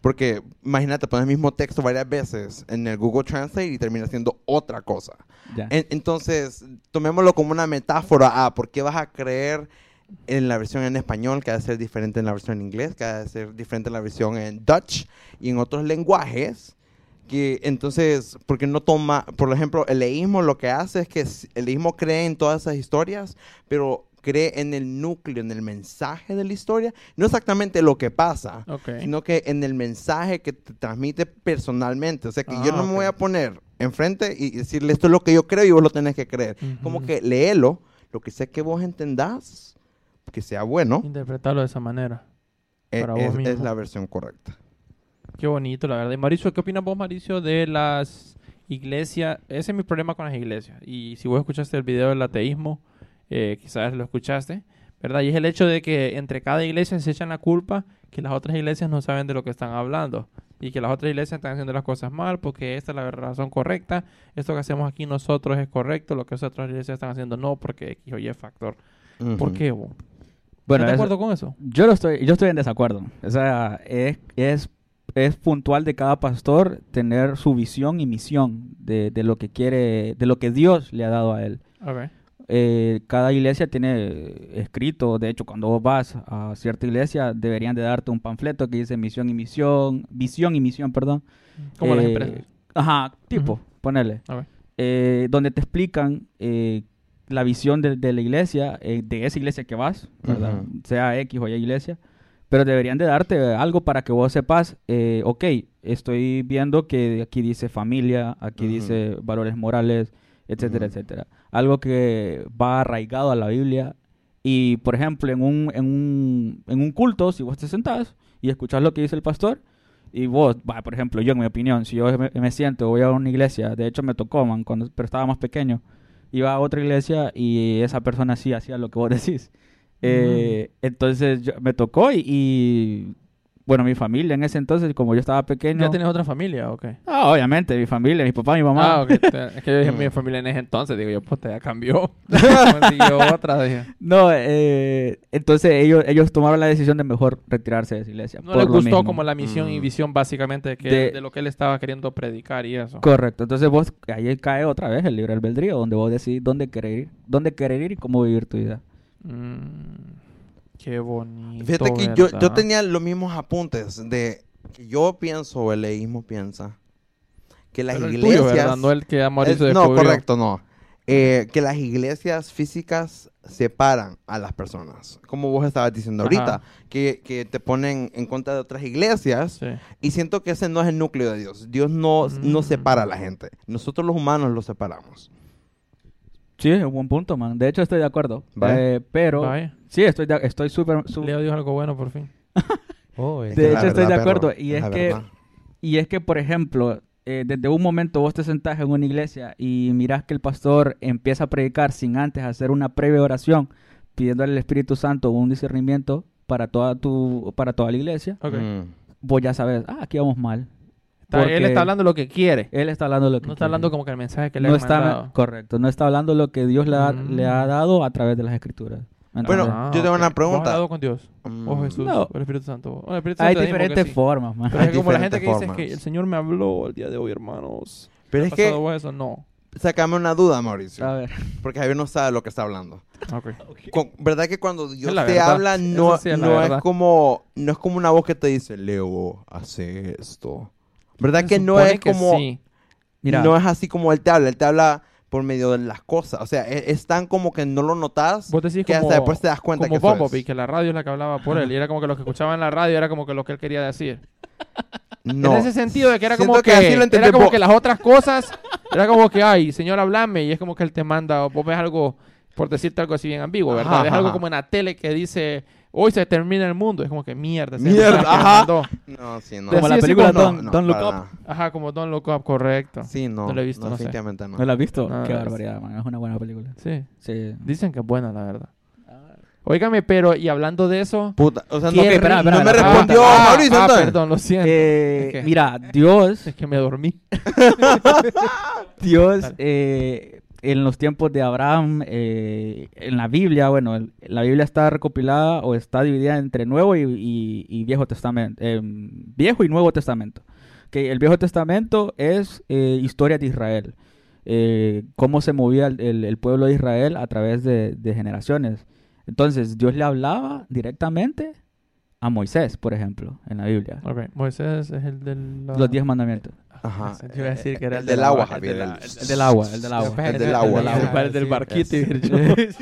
Porque imagínate, pones el mismo texto varias veces en el Google Translate y termina siendo otra cosa. Ya. En- entonces, tomémoslo como una metáfora. Ah, ¿por qué vas a creer en la versión en español que va a ser diferente en la versión en inglés, que va a ser diferente en la versión en Dutch y en otros lenguajes? Que entonces, ¿por qué no toma, por ejemplo, el leísmo lo que hace es que s- el leísmo cree en todas esas historias, pero cree en el núcleo, en el mensaje de la historia, no exactamente lo que pasa, Ok. sino que en el mensaje que te transmite personalmente. O sea, que Ah, yo no me ok. voy a poner enfrente y decirle esto es lo que yo creo y vos lo tenés que creer. Como Ujú. que léelo, lo que sé que vos entendás, que sea bueno, Interpretarlo de esa manera. e- Para vos es, es mismo. la versión correcta. Qué bonito, la verdad. Y Mauricio, ¿qué opinas vos, Mauricio, de las iglesias? Ese es mi problema con las iglesias. Y si vos escuchaste el video del ateísmo, eh, quizás lo escuchaste, ¿verdad? Y es el hecho de que entre cada iglesia se echan la culpa que las otras iglesias no saben de lo que están hablando. Y que las otras iglesias están haciendo las cosas mal porque esta es la razón correcta. Esto que hacemos aquí nosotros es correcto. Lo que esas otras iglesias están haciendo no, porque X o Y factor. ¿Por Ujú. qué vos? Bueno, ¿Estás de eso- acuerdo con eso? yo, lo estoy, yo estoy en desacuerdo. O sea, es, es, es puntual de cada pastor tener su visión y misión de, de lo que quiere, de lo que Dios le ha dado a él. Ok. Eh, cada iglesia tiene escrito, de hecho, cuando vos vas a cierta iglesia, deberían de darte un panfleto que dice misión y misión, visión y misión, perdón. Como las Eh, empresas. Ajá, tipo, Ujú. ponele. Ok. Eh, donde te explican eh, la visión de, de la iglesia, eh, de esa iglesia que vas, ¿verdad? Ujú. Sea X o Y iglesia. Pero deberían de darte algo para que vos sepas, eh, ok, estoy viendo que aquí dice familia, aquí Ujú. dice valores morales, etcétera, Ujú. etcétera. Algo que va arraigado a la Biblia. Y, por ejemplo, en un, en un, en un culto, si vos te sentás y escuchás lo que dice el pastor, y vos, va, por ejemplo, yo en mi opinión, si yo me, me siento, voy a una iglesia, de hecho me tocó, man, cuando, pero estaba más pequeño, iba a otra iglesia y esa persona sí hacía lo que vos decís. Eh, entonces yo- me tocó y, y, bueno, mi familia en ese entonces, como yo estaba pequeño... ¿Ya tenés otra familia o qué? Ah, obviamente, mi familia, mi papá, mi mamá. Ah, ok. Te- Es que yo dije Mm. mi familia en ese entonces. Digo yo, pues te ya cambió. Consiguió otra. Dije. No, eh, entonces ellos, ellos tomaron la decisión de mejor retirarse de esa iglesia. No por les lo gustó mismo. como la misión y Mm. visión básicamente de, que, De- de lo que él estaba queriendo predicar y eso. Correcto, entonces vos, ahí cae otra vez el libre albedrío, donde vos decidís dónde querer ir, dónde querer ir y cómo vivir tu vida. Mm, qué bonito. Fíjate que yo, yo ¿verdad? tenía los mismos apuntes de que yo pienso o el leísmo piensa que las Pero el iglesias... tuyo, ¿verdad? No el que a Mauricio Eh, no, descubrió. correcto, no. Eh, que las iglesias físicas separan a las personas. Como vos estabas diciendo Ajá. ahorita, que, que te ponen en contra de otras iglesias. Sí. Y siento que ese no es el núcleo de Dios. Dios no, no Mm. separa a la gente. Nosotros los humanos los separamos. Sí, es un buen punto, man. De hecho, estoy de acuerdo. Vaya. Eh, pero, Vaya. sí, estoy de- estoy súper... su- Leo dijo algo bueno por fin. Oh, es- De Es la hecho, estoy de verdad, acuerdo. perro, Y es la que, verdad. y es que, por ejemplo, eh, desde un momento vos te sentás en una iglesia y mirás que el pastor empieza a predicar sin antes hacer una previa oración, pidiéndole al Espíritu Santo un discernimiento para toda tu, para toda la iglesia, Ok. Mm. vos ya sabes, ah, aquí vamos mal. Está- él Porque está hablando lo que quiere. Él está hablando lo que No está quiere. hablando como que el mensaje que le no han está, mandado. correcto, no está hablando lo que Dios le ha, Mm. le ha dado a través de las escrituras. ¿Me Bueno, entiendes? Ah, yo tengo ok. una ¿Vos pregunta. has hablado con Dios? Mm. ¿O Jesús? No. ¿O el Espíritu Santo? Bueno, el Espíritu hay Santo te dijo que diferentes sí. formas, man. Pero es Hay que como la gente que diferentes dice formas. que el Señor me habló el día de hoy, hermanos. Pero ¿Te es ha que, pasado vos eso? No. sácame una duda, Mauricio. A ver. Porque Javier no sabe lo que está hablando. Ok. Cu- ¿Verdad que cuando Dios la te verdad. habla no, Eso sí es la no verdad. es como no es como una voz que te dice, Leo, hace esto? ¿Verdad Se que no supone es que como sí. Mira. no es así como él te habla? Él te habla por medio de las cosas. O sea, es, es tan como que no lo notas Vos decís que como, hasta después te das cuenta como que eso Bumblebee, es. que la radio es la que hablaba por él. Y era como que lo que escuchaba en la radio era como que lo que él quería decir. No. En ese sentido de que era Siento como que que, así lo era entendés como vos. que las otras cosas, era como que, ay, Señor, háblame. Y es como que él te manda, o vos ves algo, por decirte algo así bien ambiguo, ¿verdad? Ajá, Ves algo ajá. como en la tele que dice, hoy se termina el mundo. Es como que mierda. ese Mierda, mensaje me ajá. mandó. No, sí, no. Como Como sí, la sí, película como- Don't, no, Don't Look para Up. nada. Ajá, como Don't Look Up, correcto. Sí, no. No lo he visto, no sé. definitivamente no. ¿No la has visto? No, Qué es- barbaridad, man. Es una buena película. Sí. Sí. Dicen que es buena, la verdad. Óigame, pero, y hablando de eso... Puta, o sea, no, ¿Qué ok, espera, ri- no me la respondió pregunta. Ah, Mauricio ah, entonces. perdón, lo siento. Eh, Es que- Mira, Dios, Es que me dormí. Dios Dale. eh, en los tiempos de Abraham, eh, en la Biblia, bueno, el- la Biblia está recopilada o está dividida entre Nuevo y, y- y Viejo Testamento, eh, Viejo y Nuevo Testamento. Que el Viejo Testamento es eh, historia de Israel, eh, cómo se movía el, el- el pueblo de Israel a través de, de generaciones. Entonces, Dios le hablaba directamente a Moisés, por ejemplo, en la Biblia. Ok, Moisés es el del... Los diez mandamientos. Ajá. Te iba a decir que era el el del del agua, agua, Javier. el del- el- el El del agua, el del agua. El del agua. El agua, el del barquito. y yo-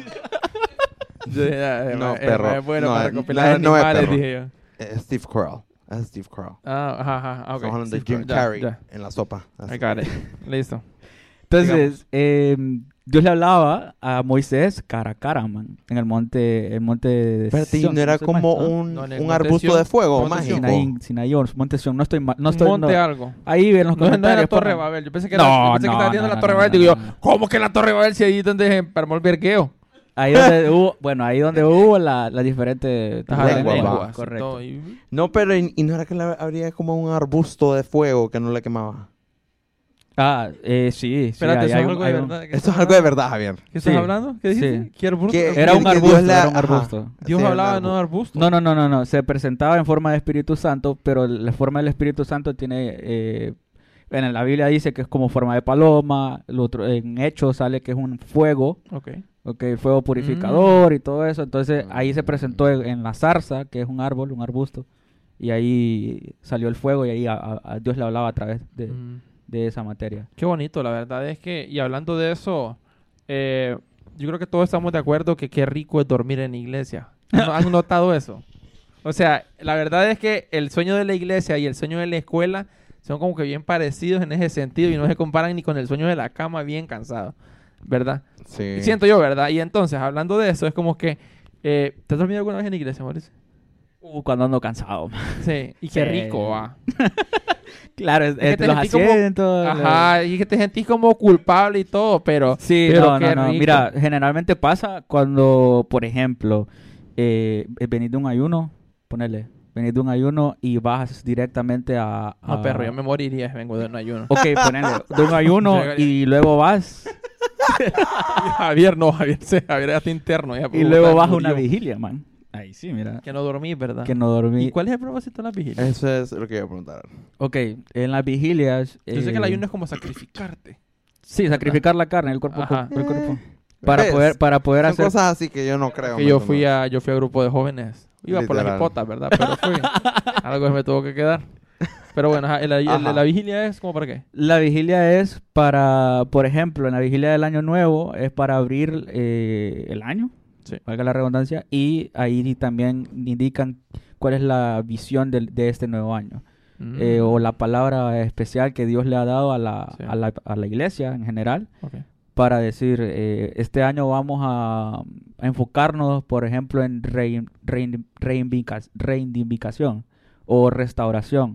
yo ya, No, eh, perro. eh, bueno, No, para eh, recopilar no es animales, perro. dije yo. Es Steve Carell. Es Steve Carell. Ah, ajá, ajá, ok. Estamos hablando de Sí, Jim ya, Carrey ya. en la sopa. Así. I got it. Listo. Entonces, eh, Dios le hablaba a Moisés cara a cara, man, en el monte, el monte de Espérate, ¿y Sión, no era si no estoy como mal, ¿no? un, No, en el un Monte arbusto Sión. de fuego Monte mágico? Sinaí, Sinaí, Monte Sión, no estoy mal, no estoy, Un monte no. algo. Ahí en los No, no es comentarios. la Torre de pongan. Babel. Yo pensé que, era, No, yo pensé que no, estaba viendo no, la Torre de no, Babel. no, Digo no, yo, no. ¿cómo que la Torre de Babel si ahí es donde se armó el vergueo? Ahí donde hubo, bueno, ahí donde hubo la, la diferente Ajá, de Lengua, lenguas va, y correcto. todo, y- No, pero y, y no era que la- habría como un arbusto de fuego que no le quemaba. Ah, eh, sí, sí. Espérate, ahí eso hay es un- algo hay de un- verdad. ¿Qué Esto estás es algo de hablando? verdad, Javier. ¿Qué estás Sí, hablando? ¿Qué dijiste? sí. ¿Qué arbusto? Que- Era que- un que arbusto, Dios le- era un ajá. arbusto. Dios Sí, hablaba un de no arbusto. arbusto. No, no, no, no, no. Se presentaba en forma de Espíritu Santo, pero la forma del Espíritu Santo tiene... Eh, en la Biblia dice que es como forma de paloma. El otro, en Hechos sale que es un fuego. Ok. Ok, el fuego purificador Mm. y todo eso. Entonces ahí se presentó en, en la zarza, que es un árbol, un arbusto. Y ahí salió el fuego y ahí a, a- a Dios le hablaba a través de, Mm. de esa materia. Qué bonito, la verdad es que, y hablando de eso, eh, yo creo que todos estamos de acuerdo que qué rico es dormir en iglesia. ¿No ¿Han notado eso? O sea, la verdad es que el sueño de la iglesia y el sueño de la escuela son como que bien parecidos en ese sentido y no se comparan ni con el sueño de la cama bien cansado, ¿verdad? Sí. Y siento yo, ¿verdad? Y entonces, hablando de eso, es como que, eh, ¿te has dormido alguna vez en iglesia, Mauricio? Uh, cuando ando cansado. Sí, y qué Sí. rico, va. Claro, es, que es te los sentí como- asientos. la- Ajá, y que te sentís como culpable y todo, pero... Sí, pero no, qué no, no. rico. Mira, generalmente pasa cuando, por ejemplo, eh, venís de un ayuno, ponele, venís de un ayuno y vas directamente a... a- No, perro, yo me moriría si vengo de un ayuno. Ok, ponele, de un ayuno Llegaría- y luego vas Javier, no, Javier, sí, Javier es hasta interno. Ya, y puta, luego vas a murió. una vigilia, man. Ahí sí, mira. Que no dormí, ¿verdad? Que no dormí. ¿Y cuál es el propósito de las vigilias? Eso es lo que iba a preguntar. Ok, en las vigilias... Yo sé que eh, el ayuno es como sacrificarte. Sí, sacrificar la carne, el cuerpo. Ajá. el cuerpo. Para ¿Ves? poder, para poder Son hacer... cosas así que yo no creo. Que ¿me yo entiendes? fui a yo fui a grupo de jóvenes. Iba por las Literal. hipotas, ¿verdad? Pero fui. Algo me tuvo que quedar. Pero bueno, ajá, el- el- Ajá. la vigilia es como para qué. La vigilia es para, por ejemplo, en la vigilia del año nuevo es para abrir eh, el año, Sí. valga la redundancia, y ahí también indican cuál es la visión del- de, este nuevo año. Mm. Eh, o la palabra especial que Dios le ha dado a la, Sí. a la, a la iglesia en general Ok. para decir, eh, este año vamos a, a enfocarnos, por ejemplo, en rein- rein- reivindica- reivindicación o restauración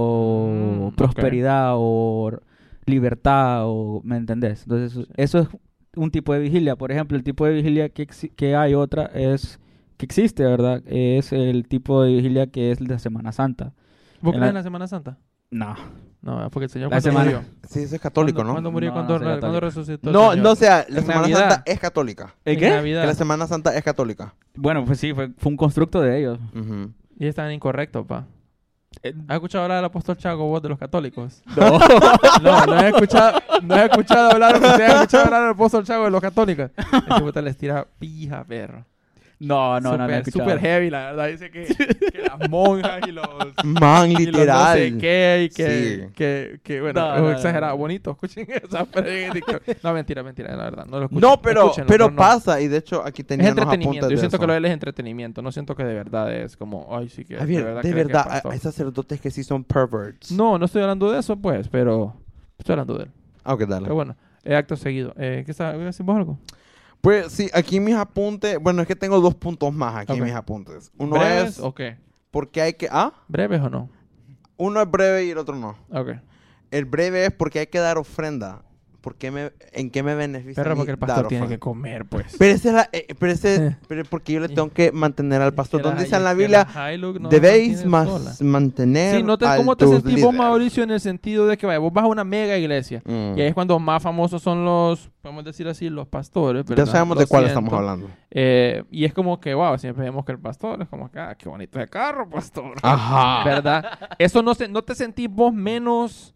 o Mm, ok. prosperidad o libertad, o ¿me entendés? Entonces, Sí. eso es un tipo de vigilia. Por ejemplo, el tipo de vigilia que, exi- que hay otra es, que existe, ¿verdad? Es el tipo de vigilia que es la Semana Santa. ¿Vos En crees la- en la Semana Santa? No. No, porque el Señor La cuando semana- murió. Sí, eso es católico, ¿Cuándo- ¿no? ¿Cuándo murió? No, ¿Cuándo, no soy re- ¿cuándo católico. resucitó el No, Señor? no, o sea, la En Semana Navidad. Santa es católica. ¿El En qué? Navidad. Que la Semana Santa es católica. Bueno, pues sí, fue, fue un constructo de ellos. Ujú. Y están incorrectos, pa. Eh, ¿Has escuchado hablar del apóstol Chago, vos, de los católicos? No. No, no he escuchado, no he escuchado hablar, ¿usted ha escuchado hablar del apóstol Chago de los católicos? Ese puta les tira pija, perro. No, no, no, no he Super, escuchado. super heavy, la verdad. Dice que, que las monjas y los... Man, y los literal. no sé qué, y que, Sí. que, que, bueno, No, es no, no, exagerado. no. Bonito, escuchen esa predica. No, mentira, mentira, la verdad. No lo escuchen. No, pero, Escúchenlo, pero no. pasa. Y de hecho, aquí Es tenía unos entretenimiento. apuntes Yo de siento eso. que lo de él es entretenimiento. No siento que de verdad es como, ay, sí que... Javier, cree de que es verdad, hay, pastor. hay sacerdotes que sí son perverts. No, no estoy hablando de eso, pues, pero estoy hablando de él. Ah, ok, dale. Pero bueno, eh, acto seguido. Eh, ¿Qué sabes? ¿Decimos algo? Pues sí, aquí mis apuntes. Bueno, es que tengo dos puntos más aquí Ok. en mis apuntes. Uno ¿Breves es o qué? porque hay que. Ah, ¿Breves o no? uno es breve y el otro no. Ok. El breve es porque hay que dar ofrenda ¿por qué me, ¿en qué me beneficia a Pero mí porque el pastor dar tiene ofrenda? que comer, pues. Pero ese es la, eh, pero ese, pero porque yo le tengo que mantener al pastor. Que ¿Dónde la- dice en la que Biblia? la Hilux no Debéis se mas- mantiene sola. mantener Sí, no te, a ¿cómo te tus sentís vos, líderes. Mauricio, en el sentido de que vaya, vos vas a una mega iglesia Mm. y ahí es cuando más famosos son los, podemos decir así, los pastores, Ya ¿verdad? sabemos Lo de cuál siento. estamos hablando. Eh, y es como que, wow, siempre vemos que el pastor es como que, ah, qué bonito ese carro, pastor. Ajá. ¿Verdad? Eso no, se, no te sentís vos menos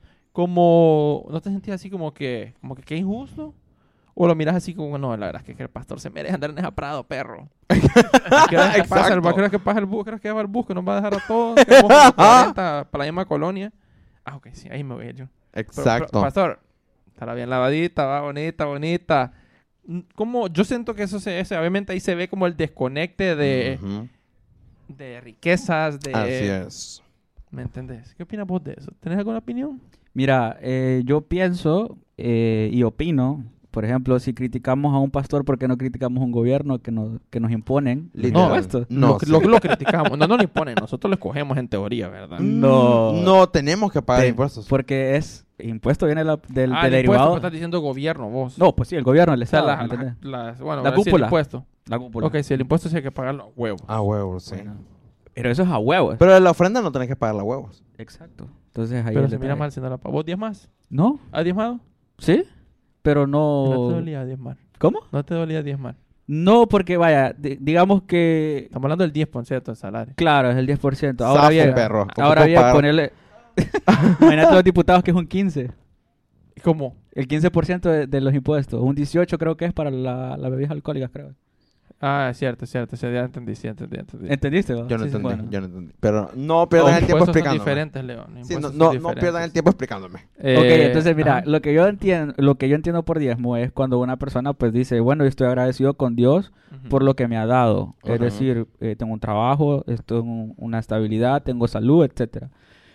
como, no te sentís así como que, como que qué injusto. O lo miras así como, no, la verdad es que el pastor se merece andar en ese Prado, perro. ¿Qué hora es que pasa el bus? ¿Qué hora es que pasa el bus? ¿Qué hora es que va el bus? Que nos va a dejar a todos. Que vamos como cuarenta para la misma colonia. Ah, ok, sí, ahí me voy a ir yo. Pero, Exacto. pero, pastor, estará bien lavadita, va bonita, bonita. Mm, Como yo siento que eso se, ese, obviamente ahí se ve como el desconecte de, Ujú. de riquezas, de... Así es. ¿Me entendés? ¿Qué opinas vos de eso? ¿Tenés alguna opinión? Mira, eh, yo pienso eh, y opino, por ejemplo, si criticamos a un pastor, ¿por qué no criticamos a un gobierno que nos, que nos imponen los Literal. impuestos? No, lo, sí. lo, lo criticamos. No, no lo imponen. Nosotros lo escogemos en teoría, ¿verdad? No. Mm, No tenemos que pagar Te- impuestos. Porque es impuesto viene la- del, Ah, del el impuesto, derivado. pues estás diciendo gobierno vos. No, pues sí, el gobierno, el O sea, Estado, la, ¿me la, entendés? las- bueno, La voy a decir cúpula. el impuesto. La cúpula. Ok, si el impuesto sí hay que pagarlo a huevo. A huevos, sí. Bueno, pero eso es a huevos. Pero la ofrenda no tenés que pagarla a huevos. Exacto. Entonces ahí Pero el se mira detalle. mal si no la pagas. ¿Vos diez más? ¿No? ¿Has diezmado? ¿Sí? Pero No no... te dolía diezmar. ¿Cómo? No te dolía diezmar. No, porque vaya, di- digamos que... Estamos hablando del diez por ciento del salario. Claro, es el diez por ciento. Ahora Zafo, bien, perro. ahora Ocupo bien pagar- ponerle... Imagínate los diputados que es un quince. ¿Cómo? El quince por ciento de, de los impuestos. Un dieciocho creo que es para la- las bebidas alcohólicas, creo. Ah, es cierto, es cierto. Sí, ya entendí, sí, entendí, entendí. ¿Entendiste? va? Yo no Sí, sí, entendí, bueno. yo no entendí. Pero no pierdan Los el tiempo impuestos son explicándome. diferentes, León. Los Sí, no, impuestos no, son no diferentes. pierdan el tiempo explicándome. Eh, Ok, entonces mira, ajá. lo que yo entiendo, lo que yo entiendo por diezmo es cuando una persona pues dice, bueno, yo estoy agradecido con Dios Ujú. por lo que me ha dado. Es Ajá. decir, eh, tengo un trabajo, esto, una estabilidad, tengo salud, etcétera.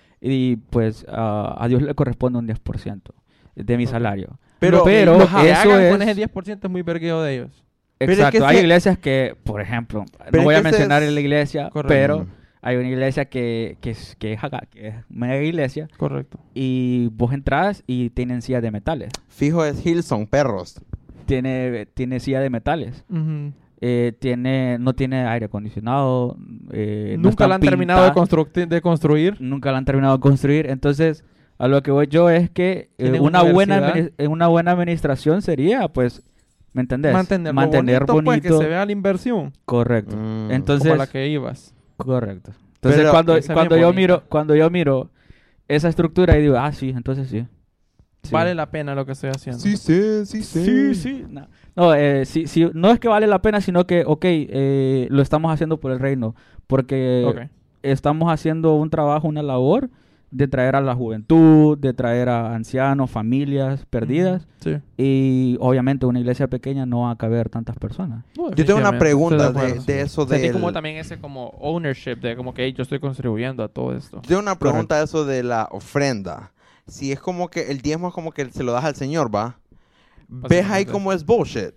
Y pues a a Dios le corresponde un diez por ciento de mi Ok. salario. Pero- pero Lo que eso hagan es... con ese diez por ciento es muy vergueo de ellos. Pero es Exacto, que hay ese- iglesias que, por ejemplo, Pero no es voy que a ese mencionar es- en la iglesia, Correcto. pero hay una iglesia que, que, es, que, es acá, que es mega iglesia Correcto. y vos entras y tienen sillas de metales. Fijo es Hilson, perros. Tiene, tiene silla de metales. Ujú. Eh, tiene, no tiene aire acondicionado. eh, no Nunca están la han terminado de, pintadas, constru- de construir. Nunca la han terminado de construir. Entonces, a lo que voy yo es que eh, Tienen una, buena, universidad. admini- eh, una buena administración sería, pues, ¿me entendés? Mantenerlo Mantener bonito, pues, que bonito. se vea la inversión. Correcto. Mm. Entonces, Como a la que ibas. correcto. Entonces, Pero cuando, esa es cuando bien yo bonita. miro, cuando yo miro esa estructura y digo, ah, sí, entonces sí. Sí. Vale la pena lo que estoy haciendo. Sí, sí, sí, sí. Sí, sí. No, no, eh, sí, sí, no es que vale la pena, sino que, ok, eh, lo estamos haciendo por el reino. Porque Ok. estamos haciendo un trabajo, una labor de traer a la juventud, de traer a ancianos, familias perdidas. Sí. Y obviamente una iglesia pequeña no va a caber tantas personas. No, Yo tengo una definitivamente, pregunta estoy de, acuerdo. de eso Sentí del... como también ese como ownership de como que hey, yo estoy contribuyendo a todo esto. Yo tengo una pregunta de eso de la ofrenda. Si es como que el diezmo es como que se lo das al Señor, ¿va? ¿Ves ahí Básicamente. cómo es bullshit?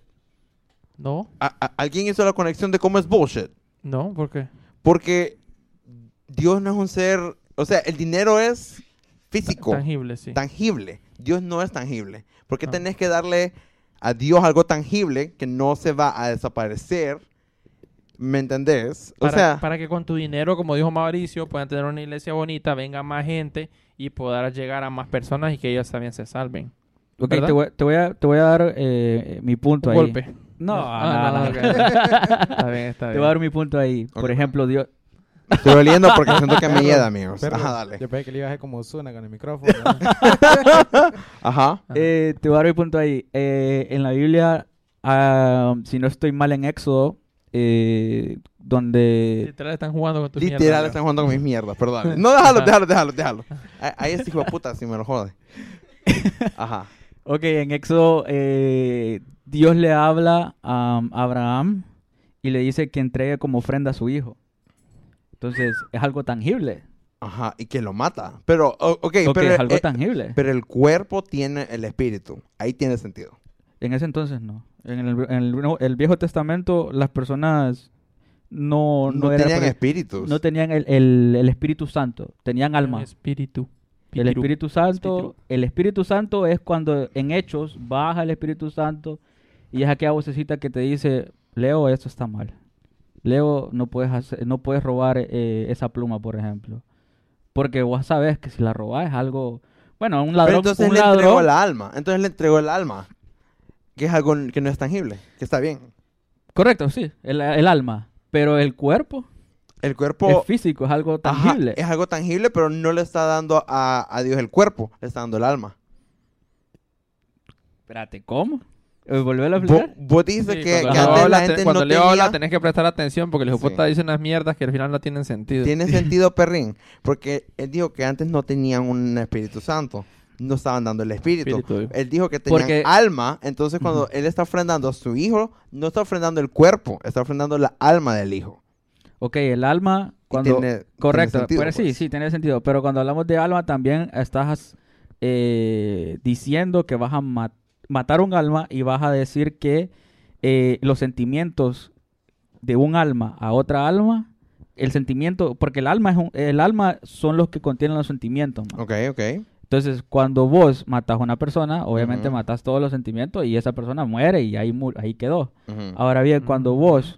No, ¿A- a- ¿Alguien hizo la conexión de cómo es bullshit? no, ¿por qué? Porque Dios no es un ser... O sea, el dinero es físico, Tangible, sí. tangible. Dios no es tangible. ¿Por qué Ah. tenés que darle a Dios algo tangible que no se va a desaparecer? ¿Me entendés? O Para, sea, para que con tu dinero, como dijo Mauricio, puedan tener una iglesia bonita, venga más gente y poder llegar a más personas y que ellos también se salven. Ok, ¿Verdad? te voy, te voy a, te voy a dar eh, mi punto Un ahí. golpe. No, Ah, no, no. ok. Está bien, está Te bien. voy a dar mi punto ahí. Por Ok. ejemplo, Dios... estoy oliendo porque siento que me hieda, amigos. Perro, Ajá, dale. Yo pensé que le iba a hacer como Ozuna con el micrófono. Ajá. Ajá. Eh, te voy a dar mi punto ahí. Eh, en la Biblia, ah, si no estoy mal en Éxodo, eh, donde... Literal están jugando con tu Literal están jugando con mis mierdas, perdón. No, déjalo, déjalo, déjalo, déjalo. Ahí- Ahí es hijo de puta si me lo jode. Ajá. Ok, en Éxodo, eh, Dios le habla a Abraham y le dice que entregue como ofrenda a su hijo. Entonces, es algo tangible. Ajá. Y que lo mata. Pero, o- ok, Ok, pero, es algo eh, tangible. pero el cuerpo tiene el espíritu. Ahí tiene sentido. En ese entonces no. En el, en el, no, el Viejo Testamento, las personas no, No, no, era tenían pre- espíritus. no tenían el, el- el Espíritu Santo, tenían alma. Espíritu. El Espíritu Santo, el Espíritu Santo es cuando en Hechos baja el Espíritu Santo y es aquella vocecita que te dice, Leo, esto está mal. Leo, no puedes hacer, no puedes robar eh, esa pluma, por ejemplo. Porque vos sabés que si la robás es algo... Bueno, un ladrón... Pero entonces un le ladrón, entregó el alma. Entonces le entregó el alma. Que es algo que no es tangible. Que está bien. correcto, sí, el, el alma. Pero el cuerpo El cuerpo... es físico, es algo Ajá, tangible. es algo tangible, pero no le está dando a, a Dios el cuerpo. Le está dando el alma. Espérate, ¿cómo? Eh, ¿Volverlo a Vos, explicar? vos dices Sí, que, cuando que Leo antes habla, la te- gente cuando no Leo tenía... habla tenés que prestar atención porque el hijo Sí. puta dice unas mierdas que al final no tienen sentido. Tiene sentido, perrín. Porque él dijo que antes no tenían un Espíritu Santo. No estaban dando el Espíritu. Espíritu. Él dijo que tenían Porque- alma. Entonces cuando Ujú. él está ofrendando a su hijo, no está ofrendando el cuerpo. Está ofrendando la alma del hijo. Ok, el alma, cuando... tiene- tiene correcto, sentido, pero sí, pues. sí, tiene sentido. Pero cuando hablamos de alma también estás eh, diciendo que vas a ma- matar un alma y vas a decir que eh, los sentimientos de un alma a otra alma, el sentimiento, porque el alma es un- el alma son los que contienen los sentimientos, man. Ok, ok. Entonces, cuando vos matas a una persona, obviamente Ujú. matas todos los sentimientos y esa persona muere y ahí, mu- ahí quedó. Ujú. Ahora bien, cuando Mm. vos,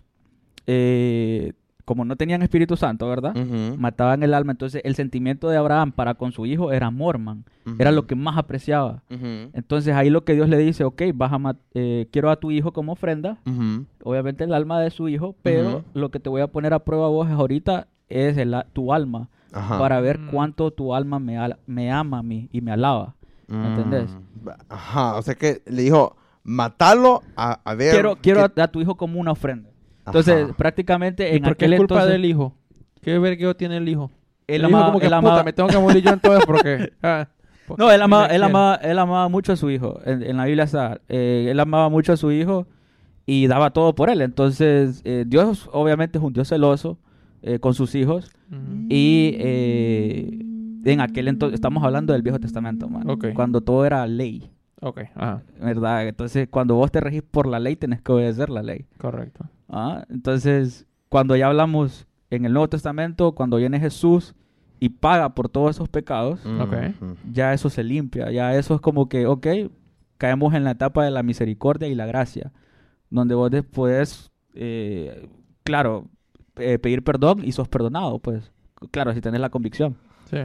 eh, como no tenían Espíritu Santo, ¿verdad? Ujú. Mataban el alma, entonces el sentimiento de Abraham para con su hijo era amor, man. Era lo que más apreciaba. Ujú. Entonces ahí lo que Dios le dice, ok, vas a mat- eh, quiero a tu hijo como ofrenda, Ujú. obviamente el alma de su hijo, pero Ujú. lo que te voy a poner a prueba a vos es ahorita es el a- tu alma, Ajá. para ver Mm. cuánto tu alma me, al- me ama a mí y me alaba. ¿me entendés? Mm. Ajá, o sea que le dijo, matalo a, a ver... Quiero, quiero qué- a, a tu hijo como una ofrenda. Entonces, Ajá. prácticamente ¿Y en por qué aquel es culpa entonces... del hijo? ¿Qué vergueo tiene el hijo? Él el hijo amaba- como que él puta, amaba- me tengo que morir yo entonces porque... ah, porque No, él me amaba, él, quiere. amaba, él amaba mucho a su hijo. En, en la Biblia está, eh, él amaba mucho a su hijo y daba todo por él. Entonces, eh, Dios obviamente es un Dios celoso eh, con sus hijos. Ujú. Y eh, en aquel entonces, estamos hablando del Viejo Testamento, man, Ok. cuando todo era ley, Ok, ajá, ¿verdad? Entonces, cuando vos te regís por la ley, tenés que obedecer la ley. correcto. ¿Ah? Entonces, cuando ya hablamos en el Nuevo Testamento, cuando viene Jesús y paga por todos esos pecados, Ok. Ujú. ya eso se limpia, ya eso es como que, ok, caemos en la etapa de la misericordia y la gracia, donde vos des- podés, eh, claro, eh, pedir perdón y sos perdonado, pues, claro, si tenés la convicción. Sí.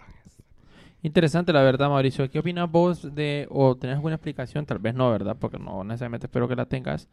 Interesante la verdad, Mauricio. ¿Qué opinas vos de, o tenés alguna explicación? Tal vez no, ¿verdad? Porque no necesariamente espero que la tengas.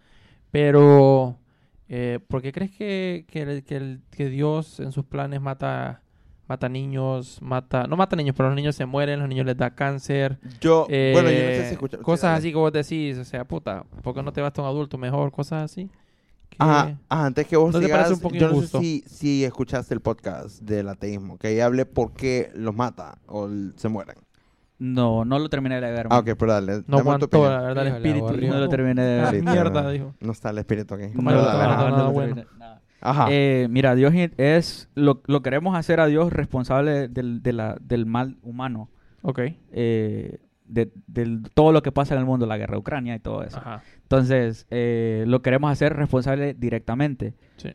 Pero, eh, ¿por qué crees que, que, el- que, el- que Dios en sus planes mata, mata niños, mata, no mata niños, pero los niños se mueren, los niños les da cáncer? Yo, eh, bueno, yo no sé si escucha... cosas sí, dale. así que vos decís, o sea, puta, ¿por qué no te vas a un adulto mejor? Cosas así. Que- Ajá, ajá, antes que vos ¿No te sigas, parece un poco yo no injusto? sé si, si escuchaste el podcast del ateísmo, que ahí hablé por qué los mata o l- se mueren. No, no lo terminé de ver. Ah, man. ok, pero dale. No dame tu aguantó, opinión. la verdad, el Híjole, espíritu. aburrido. No lo terminé de Ah, ver. Sí, mierda, pero dijo. No está el espíritu aquí. Como Pero yo dale, estaba ajá. dando nada lo bueno. terminé, nada. Ajá. Eh, mira, Dios es, lo, lo queremos hacer a Dios responsable del, de la- del mal humano, Ok. eh, de, del- todo lo que pasa en el mundo, la guerra de Ucrania y todo eso. Ajá. Entonces, eh, lo queremos hacer responsable directamente. Sí.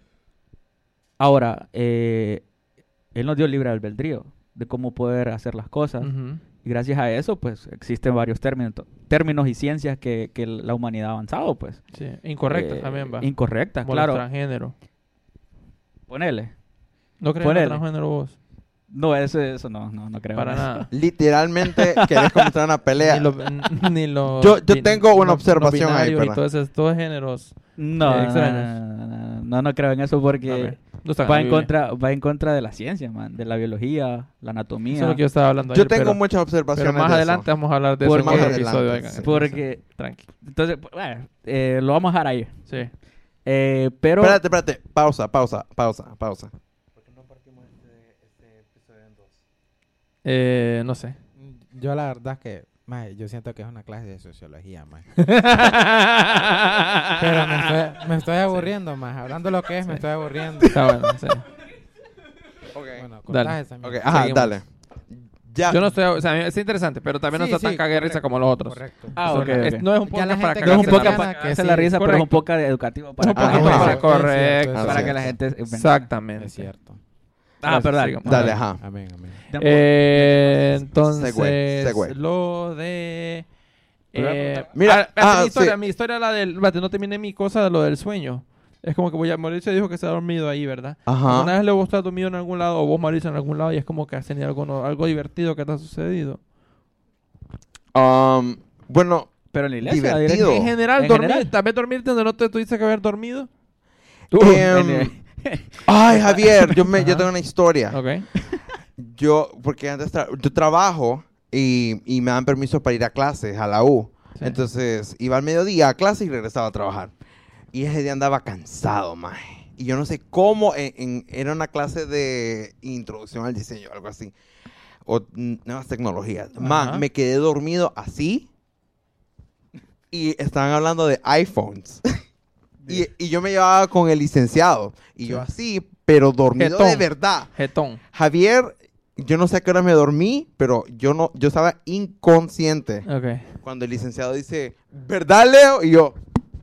Ahora, eh, Él nos dio libre albedrío de cómo poder hacer las cosas. Ujú. Y gracias a eso, pues, existen varios términos, términos y ciencias que, que la humanidad ha avanzado, pues. Sí. Incorrecto Eh, también va. Incorrectas, Como claro. los transgénero. Ponele. ¿No crees en Ponele. los transgénero vos? No, eso, eso no, no, no creo. Para en eso. nada. Literalmente querés comenzar una pelea. Ni los... ni los Yo- yo bin- tengo una los- observación los ahí, binarios y perdón. todos esos todos géneros. No, Eh, no, extraños. no, no, no, no creo en eso porque Ok. No están va en en la Biblia. contra, va en contra de la ciencia, man, de la biología, la anatomía. Eso es lo que yo estaba hablando Yo ayer, tengo pero, muchas pero observaciones más de adelante eso. vamos a hablar de eso en Porque- otro Más episodio. adelante, oigan. sí. Porque, Tranqui. entonces, pues, bueno, eh, lo vamos a dejar ahí. Sí. Eh, pero, Espérate, espérate. Pausa, pausa, pausa, pausa. Eh, no sé. Yo la verdad que, maje, yo siento que es una clase de sociología, maje. Pero Pero me estoy, me estoy aburriendo, maje. Hablando lo que es, me estoy aburriendo. Está bueno, sí. Bueno, Dale. contás esa Ok, mierda. ajá, Seguimos. dale. Ya. Yo no estoy... O sea, es interesante, pero también no Sí, está tan sí, cague de risa correcto, como los otros. Correcto. Ah, Eso ok, que ok. es- no es un Ya la podcast para gente no es un que cagarse poco la cristiana risa. para que hacer sí, la risa, pero es un correcto. poco educativo para, Un poco Ajá. para- Correcto, correcto. es para Así que es. la gente... Exactamente. Es cierto. Ah, pero dale. sigamos. Dale, Dale. ajá. Amén, amén. Eh, entonces, Segway, segway. lo de... Eh, Mira, ah, ah, ah, mi historia, sí. mi historia la del... espérate, no terminé mi cosa de lo del sueño. Es como que voy a, Mauricio dijo que se ha dormido ahí, ¿verdad? Ajá. ¿Alguna vez le gustó estar dormido en algún lado o vos, Mauricio, en algún lado y es como que has tenido algo, no- algo divertido que te ha sucedido? Um, bueno, Pero en la iglesia. Divertido. En general, En dormir, general. tal vez dormirte donde no te tuviste que haber dormido. Tú, Em, en- ay, Javier, yo, me, yo Ajá. tengo una historia. Ok. Yo, porque antes tra- yo trabajo y, y me dan permiso para ir a clases, a la U. Sí. Entonces, iba al mediodía a clase y regresaba a trabajar. Y ese día andaba cansado, maje. Y yo no sé cómo, en- en- era una clase de introducción al diseño, algo así. O mm, nuevas tecnologías. Ajá. Man, me quedé dormido así. Y estaban hablando de iPhones. y, y yo me llevaba con el licenciado. Y yo así, pero dormido Jetón. de verdad. Jetón. Javier, yo no sé a qué hora me dormí, pero yo no, yo estaba inconsciente. Ok. Cuando el licenciado dice, ¿verdad, Leo? Y yo,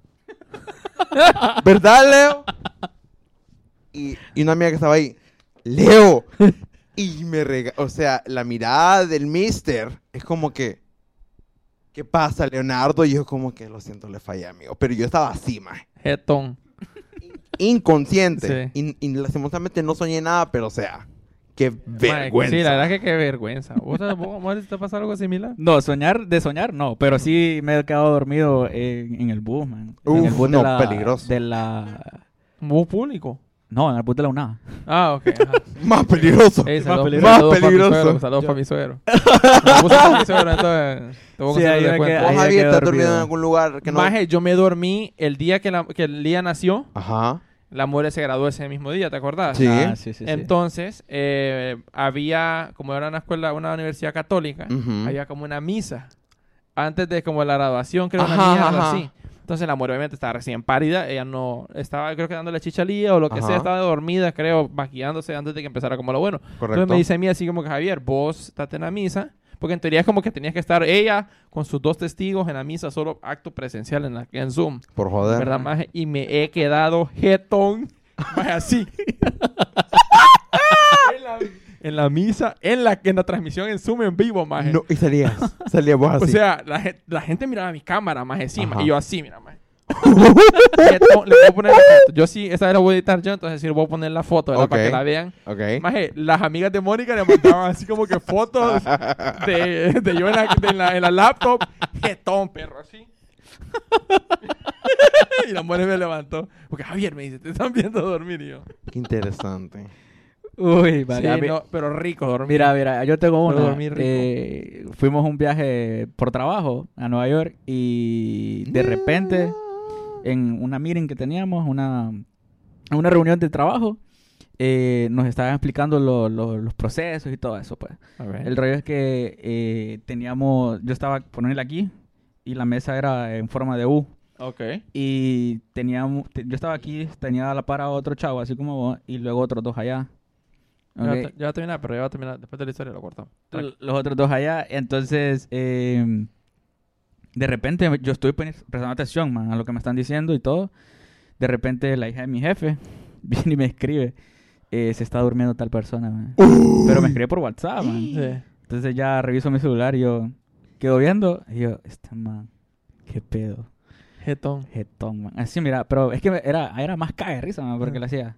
¿verdad, Leo? Y, y una amiga que estaba ahí, Leo. Y me rega, o sea, la mirada del mister es como que, ¿qué pasa, Leonardo? Y yo como que, lo siento, le fallé, amigo. Pero yo estaba así, maje. Jetón. Inconsciente. Sí. Y, y lastimosamente no soñé nada, pero o sea, qué vergüenza. Mae, Sí, la verdad que qué vergüenza. ¿Vos, te- vos Mauricio, te pasa algo similar? No, soñar, de soñar, no. Pero sí me he quedado dormido en, en el bus, man. en Uf, el bus no, de la, peligroso. De la... ¿Bus público? No, en el bus de la UNAV. Ah, ok. Ajá. Más peligroso. Ey, Más saludos- peligroso. saludos Más pa' mi peligroso. suegro, Saludos para mi suegro. Me puse con mi suegro, entonces te voy a Sí, hacer ahí el me descuento. quedé- ¿Vos, ahí me Javier, quedé estás dormido dormido. en algún lugar que no...? Maje, yo me dormí el día que, la, que Lía nació. Ajá. La mujer se graduó ese mismo día, ¿te acordás? Sí. Ah, sí, sí, sí. Entonces, eh, había, como era una escuela, una universidad católica, Ujú. había como una misa. Antes de como la graduación, creo, Ajá, una mierda ajá. así. Entonces la mujer obviamente estaba recién párida, ella no, estaba creo que dándole chichalía o lo que Ajá. sea, estaba dormida, creo, maquillándose antes de que empezara como lo bueno. Correcto. Entonces me dice a mí así como que, Javier, vos estate en la misa, porque en teoría es como que tenías que estar ella con sus dos testigos en la misa, solo acto presencial en, la, en Zoom. Por joder. ¿Verdad, maje? Y me he quedado jetón, maje, así. en, la, en la misa, en la, en la transmisión en Zoom en vivo, maje. No, y salías. Salías vos así. O sea, la, gen- la gente miraba mi cámara, maje, encima. Ajá. Y yo así, mira, maje. Jetón, le voy a poner la foto. Yo sí, esa vez la voy a editar yo, entonces sí, le voy a poner la foto, ¿verdad? Para Ok. que la vean. ok. Maje, las amigas de Mónica le mandaban así como que fotos de, de yo en la, de la, en la laptop. Jetón, perro, así. Y la mujer me levantó. Porque Javier me dice, te están viendo dormir. Y yo, Qué interesante. Uy, vale. sí, a mí- no, pero rico dormir. Mira, mira, yo tengo Pero una. dormí rico. Eh, fuimos un viaje por trabajo a Nueva York y de repente en una meeting que teníamos, una, una reunión de trabajo, eh, nos estaban explicando lo- lo- los procesos y todo eso, pues. A ver. El rollo es que eh, teníamos, yo estaba ponerle aquí y la mesa era en forma de U. Ok. Y teníamos, te- yo estaba aquí, tenía a la par a otro chavo, así como vos, y luego otros dos allá. Ya, va a Ok. te- ya va a terminar, pero ya va a terminar. Después de la historia lo cortamos. L- los otros dos allá. Entonces, eh, de repente yo estoy poni- prestando atención, man, a lo que me están diciendo y todo. De repente la hija de mi jefe viene y me escribe, eh, se está durmiendo tal persona, man. Pero me escribe por WhatsApp, man. Sí. Entonces ya reviso mi celular y yo quedo viendo y yo, este man, qué pedo, Jetón. jetón, man. Así, mira, pero es que me- era, era más caga de risa, man, porque Ah. le hacía.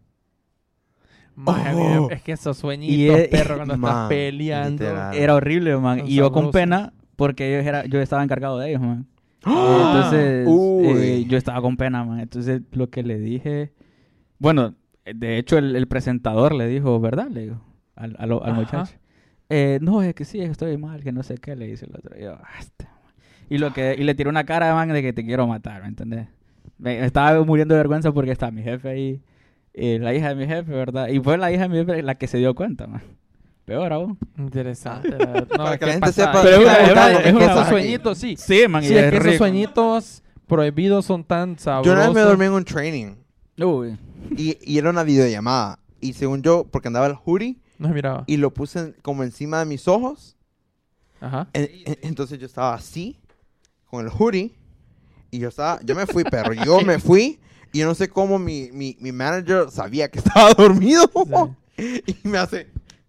Maje, a mí me- Oh. es que esos sueñitos, Y es- perro, cuando estás Man, peleando. literal. Era horrible, man. Son Y yo con sabrosos. pena porque ellos era, yo estaba encargado de ellos, man. Ah. Entonces, Uy. eh, yo estaba con pena, man. Entonces, lo que le dije... Bueno, eh, de hecho, el, el presentador le dijo, ¿verdad? Le digo, al, al, al Ajá. muchacho. Eh, no, es que sí, estoy mal, que no sé qué, le dice el otro. Y yo, "Ah, este man". Y, lo que, y le tiró una cara, man, de que te quiero matar, ¿me entendés? Me, me estaba muriendo de vergüenza porque está mi jefe ahí, eh, la hija de mi jefe, ¿verdad? Y fue la hija de mi jefe la que se dio cuenta, man. Peor aún. Interesante. la verdad. No, Para es que la gente pasa- sepa- Pero es es una- una- es una- es es que una- esos sueñitos, sí. Sí, man. Sí, y es que esos rico. sueñitos prohibidos son tan sabrosos. Yo una vez me dormí en un training Uy. y, y era una videollamada. Y según yo, porque andaba el hoodie No se miraba. y lo puse en- como encima de mis ojos. Ajá. en- en- entonces yo estaba así, con el hoodie. Y yo estaba, yo me fui, perro. Yo me fui. Y yo no sé cómo mi, mi, mi manager sabía que estaba dormido. Sí. Y me hace...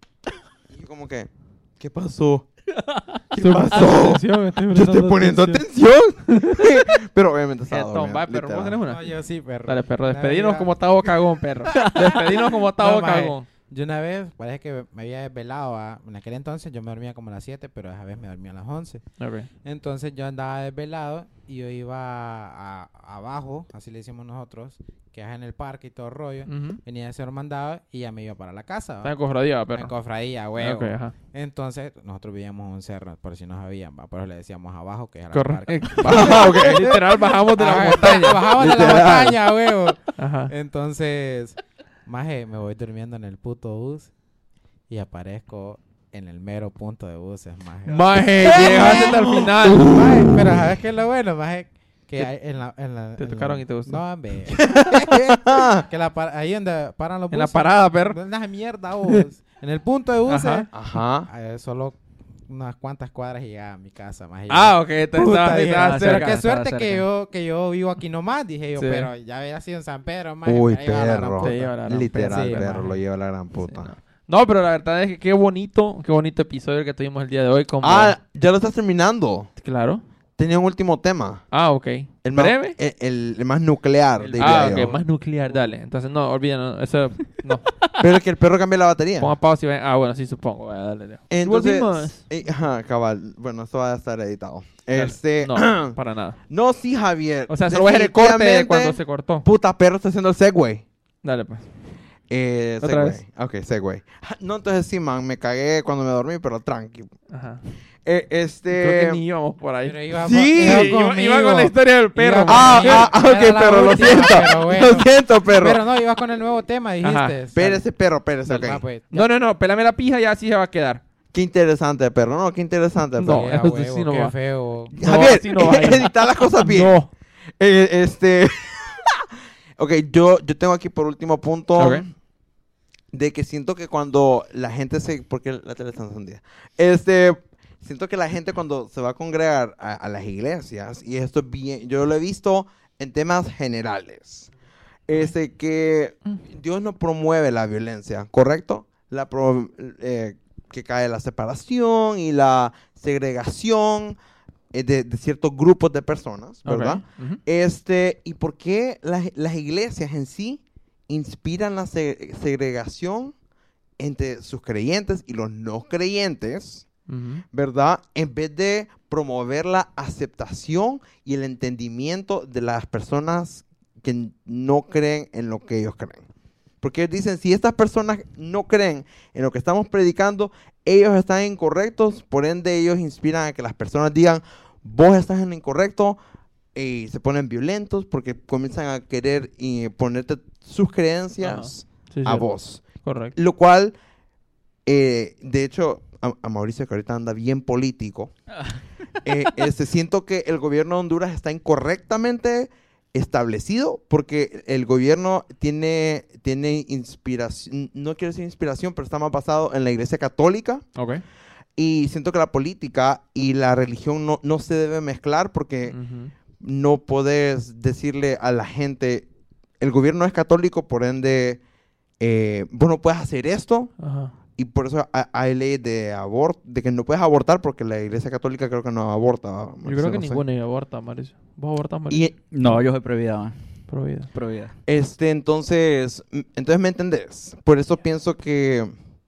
Y yo como que... ¿Qué pasó? ¿Qué Estoy pasó? prestando atención, estoy Yo estoy prestando poniendo atención. atención. Pero obviamente estaba Jetón, dormido, va, perro, ¿vos literal. tenés una? No, yo sí, perro. Dale, perro, Una despedinos vez como Tavo Cagón, perro. Despedinos como Tavo No, maje. Cagón. Yo una vez, parece que me había desvelado. ¿ah? En aquel entonces yo me dormía como a las siete, pero esa vez me dormía a las once. Ok. Entonces yo andaba desvelado y yo iba a, a- abajo, así le decimos nosotros, que es en el parque y todo el rollo. Ujú. Venía de ser mandado y ya me iba para la casa. Está ¿va? en cofradía, En perro. cofradía, huevo. Ok, ajá. Entonces nosotros vivíamos en un cerro, por si no sabían, ¿va? Por eso le decíamos abajo, que era el Correcto. parque. Ah, ok. Literal, bajamos de la Ajá, montaña. Bajamos de la Literal. montaña, huevo. Ajá. Entonces, maje, me voy durmiendo en el puto bus y aparezco en el mero punto de buses, maje. Maje, llegaste hasta el final. Maje, pero ¿sabes qué es lo bueno, maje? Que hay en la... En la Te en tocaron la- y te gustó. No, hombre. que la par- ahí donde paran los buses. En la parada, perro. Una mierda, vos. En el punto de buses. Ajá. Ajá. eh, solo unas cuantas cuadras y llegaba a mi casa, maje. Ah, ok. Te Puta, estabas dije, estabas pero cerca. qué estaba suerte que cerca. yo, que yo vivo aquí nomás, dije yo, Sí. pero ya había sido en San Pedro, maje, Uy, me iba a la gran perro. puta. Te lleva la gran Literal, Sí, perro. maje. Lo lleva la gran Sí, puta. no. No, pero la verdad es que qué bonito, qué bonito episodio el que tuvimos el día de hoy. Como... Ah, ya lo estás terminando. claro. Tenía un último tema. Ah, ok. El más, ¿Breve? El, el- el más nuclear, El- diría ah, yo. ok, más nuclear, dale. Entonces, no, olviden, no, eso, no. Pero es que el perro cambia la batería. Ponga pausa y ven. Ah, bueno, sí, supongo. Vaya, dale, Leo. Entonces, Volvimos. eh, ajá, cabal. Bueno, esto va a estar editado. Dale. Este, No, para nada. no, sí, Javier. O sea, se lo voy a hacer el corte de Definitivamente, cuando se cortó. Puta, perro está haciendo el Segway. Dale, pues. Eh, ¿Otra Segway. Ok, Segway. No, entonces sí, man, me cagué cuando me dormí, pero tranqui. Ajá. Eh, este... Creo que ni íbamos por ahí. Pero iba, Sí, iba iba, conmigo. iba con la historia del perro. Iba man. Ah, conmigo. ah, ah, ok, Era la perro, lo última, siento. pero bueno. Lo siento, perro. Pero no, ibas con el nuevo tema, dijiste. Ajá. Espérese, perro, espérese, ok. Ah, pues, ya. No, no, no. Pelame la pija y así se va a quedar. Qué interesante, perro. No, qué interesante, No, perro. Ya, eso huevo, sí no qué va. feo. No, Javier, así no va a ir. edita las cosas bien. No. Eh, este... ok, yo, yo tengo aquí por último punto... Ok. De que siento que cuando la gente se... Porque la tele está encendida. Este... Siento que la gente cuando se va a congregar a, a las iglesias, y esto es bien... Yo lo he visto en temas generales. Este, que Dios no promueve la violencia, ¿correcto? La pro- eh, que cae la separación y la segregación eh, de, de ciertos grupos de personas, ¿verdad? Ok. Ujú. Este, ¿y por qué las, las iglesias en sí inspiran la se- segregación entre sus creyentes y los no creyentes, Ujú. ¿verdad? En vez de promover la aceptación y el entendimiento de las personas que no creen en lo que ellos creen. Porque ellos dicen, si estas personas no creen en lo que estamos predicando, ellos están incorrectos, por ende ellos inspiran a que las personas digan, vos estás en lo incorrecto, y se ponen violentos porque comienzan a querer y ponerte sus creencias Sí, a sí. vos. Correcto. Lo cual, eh, de hecho, a, a Mauricio, que ahorita anda bien político, eh, este, siento que el gobierno de Honduras está incorrectamente establecido porque el gobierno tiene, tiene inspiración, no quiero decir inspiración, pero está más basado en la iglesia católica. Ok. Y siento que la política y la religión no, no se debe mezclar porque Ujú. no podés decirle a la gente, el gobierno es católico, por ende, eh, vos no puedes hacer esto. Ajá. Y por eso ha- hay leyes de aborto, de que no puedes abortar porque la iglesia católica creo que no aborta. Yo creo que no sé. ninguna aborta, Mauricio. ¿Vos abortas, Mauricio? Y No, yo soy prohibida, man. Prohibida. Prohibida. este, entonces, m- entonces me entendés. Por eso pienso que...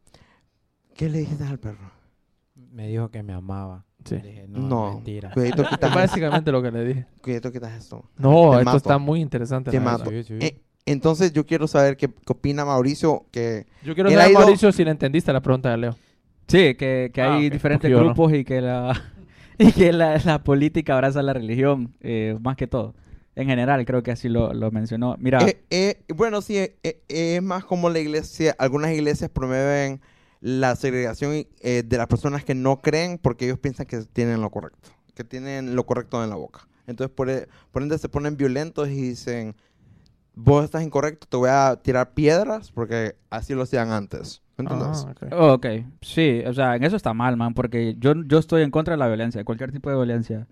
¿Qué le dijiste al perro? Me dijo que me amaba. Sí. Dije, no, No, mentira. cuidadito Es quitas, básicamente lo que le dije. cuidadito quitas esto. No, Te esto mato. está muy interesante. Te la mato. verdad. Sí, sí. Eh, entonces yo quiero saber qué, qué opina Mauricio, que... Yo quiero Él ha saber, ido- Mauricio, si le entendiste la pregunta de Leo. Sí, que, que Ah, hay ok. diferentes Porque yo no. grupos y que la y que la, la política abraza la religión, eh, más que todo. En general, creo que así lo, lo mencionó. Mira, Eh, eh, bueno, sí, eh, eh, es más como la iglesia, algunas iglesias promueven la segregación eh, de las personas que no creen porque ellos piensan que tienen lo correcto, que tienen lo correcto en la boca. Entonces, por, e- por ende, se ponen violentos y dicen, vos estás incorrecto, te voy a tirar piedras porque así lo hacían antes. ¿Entendés? Ah, ok. oh, ok, sí, o sea, en eso está mal, man, porque yo, yo estoy en contra de la violencia, de cualquier tipo de violencia.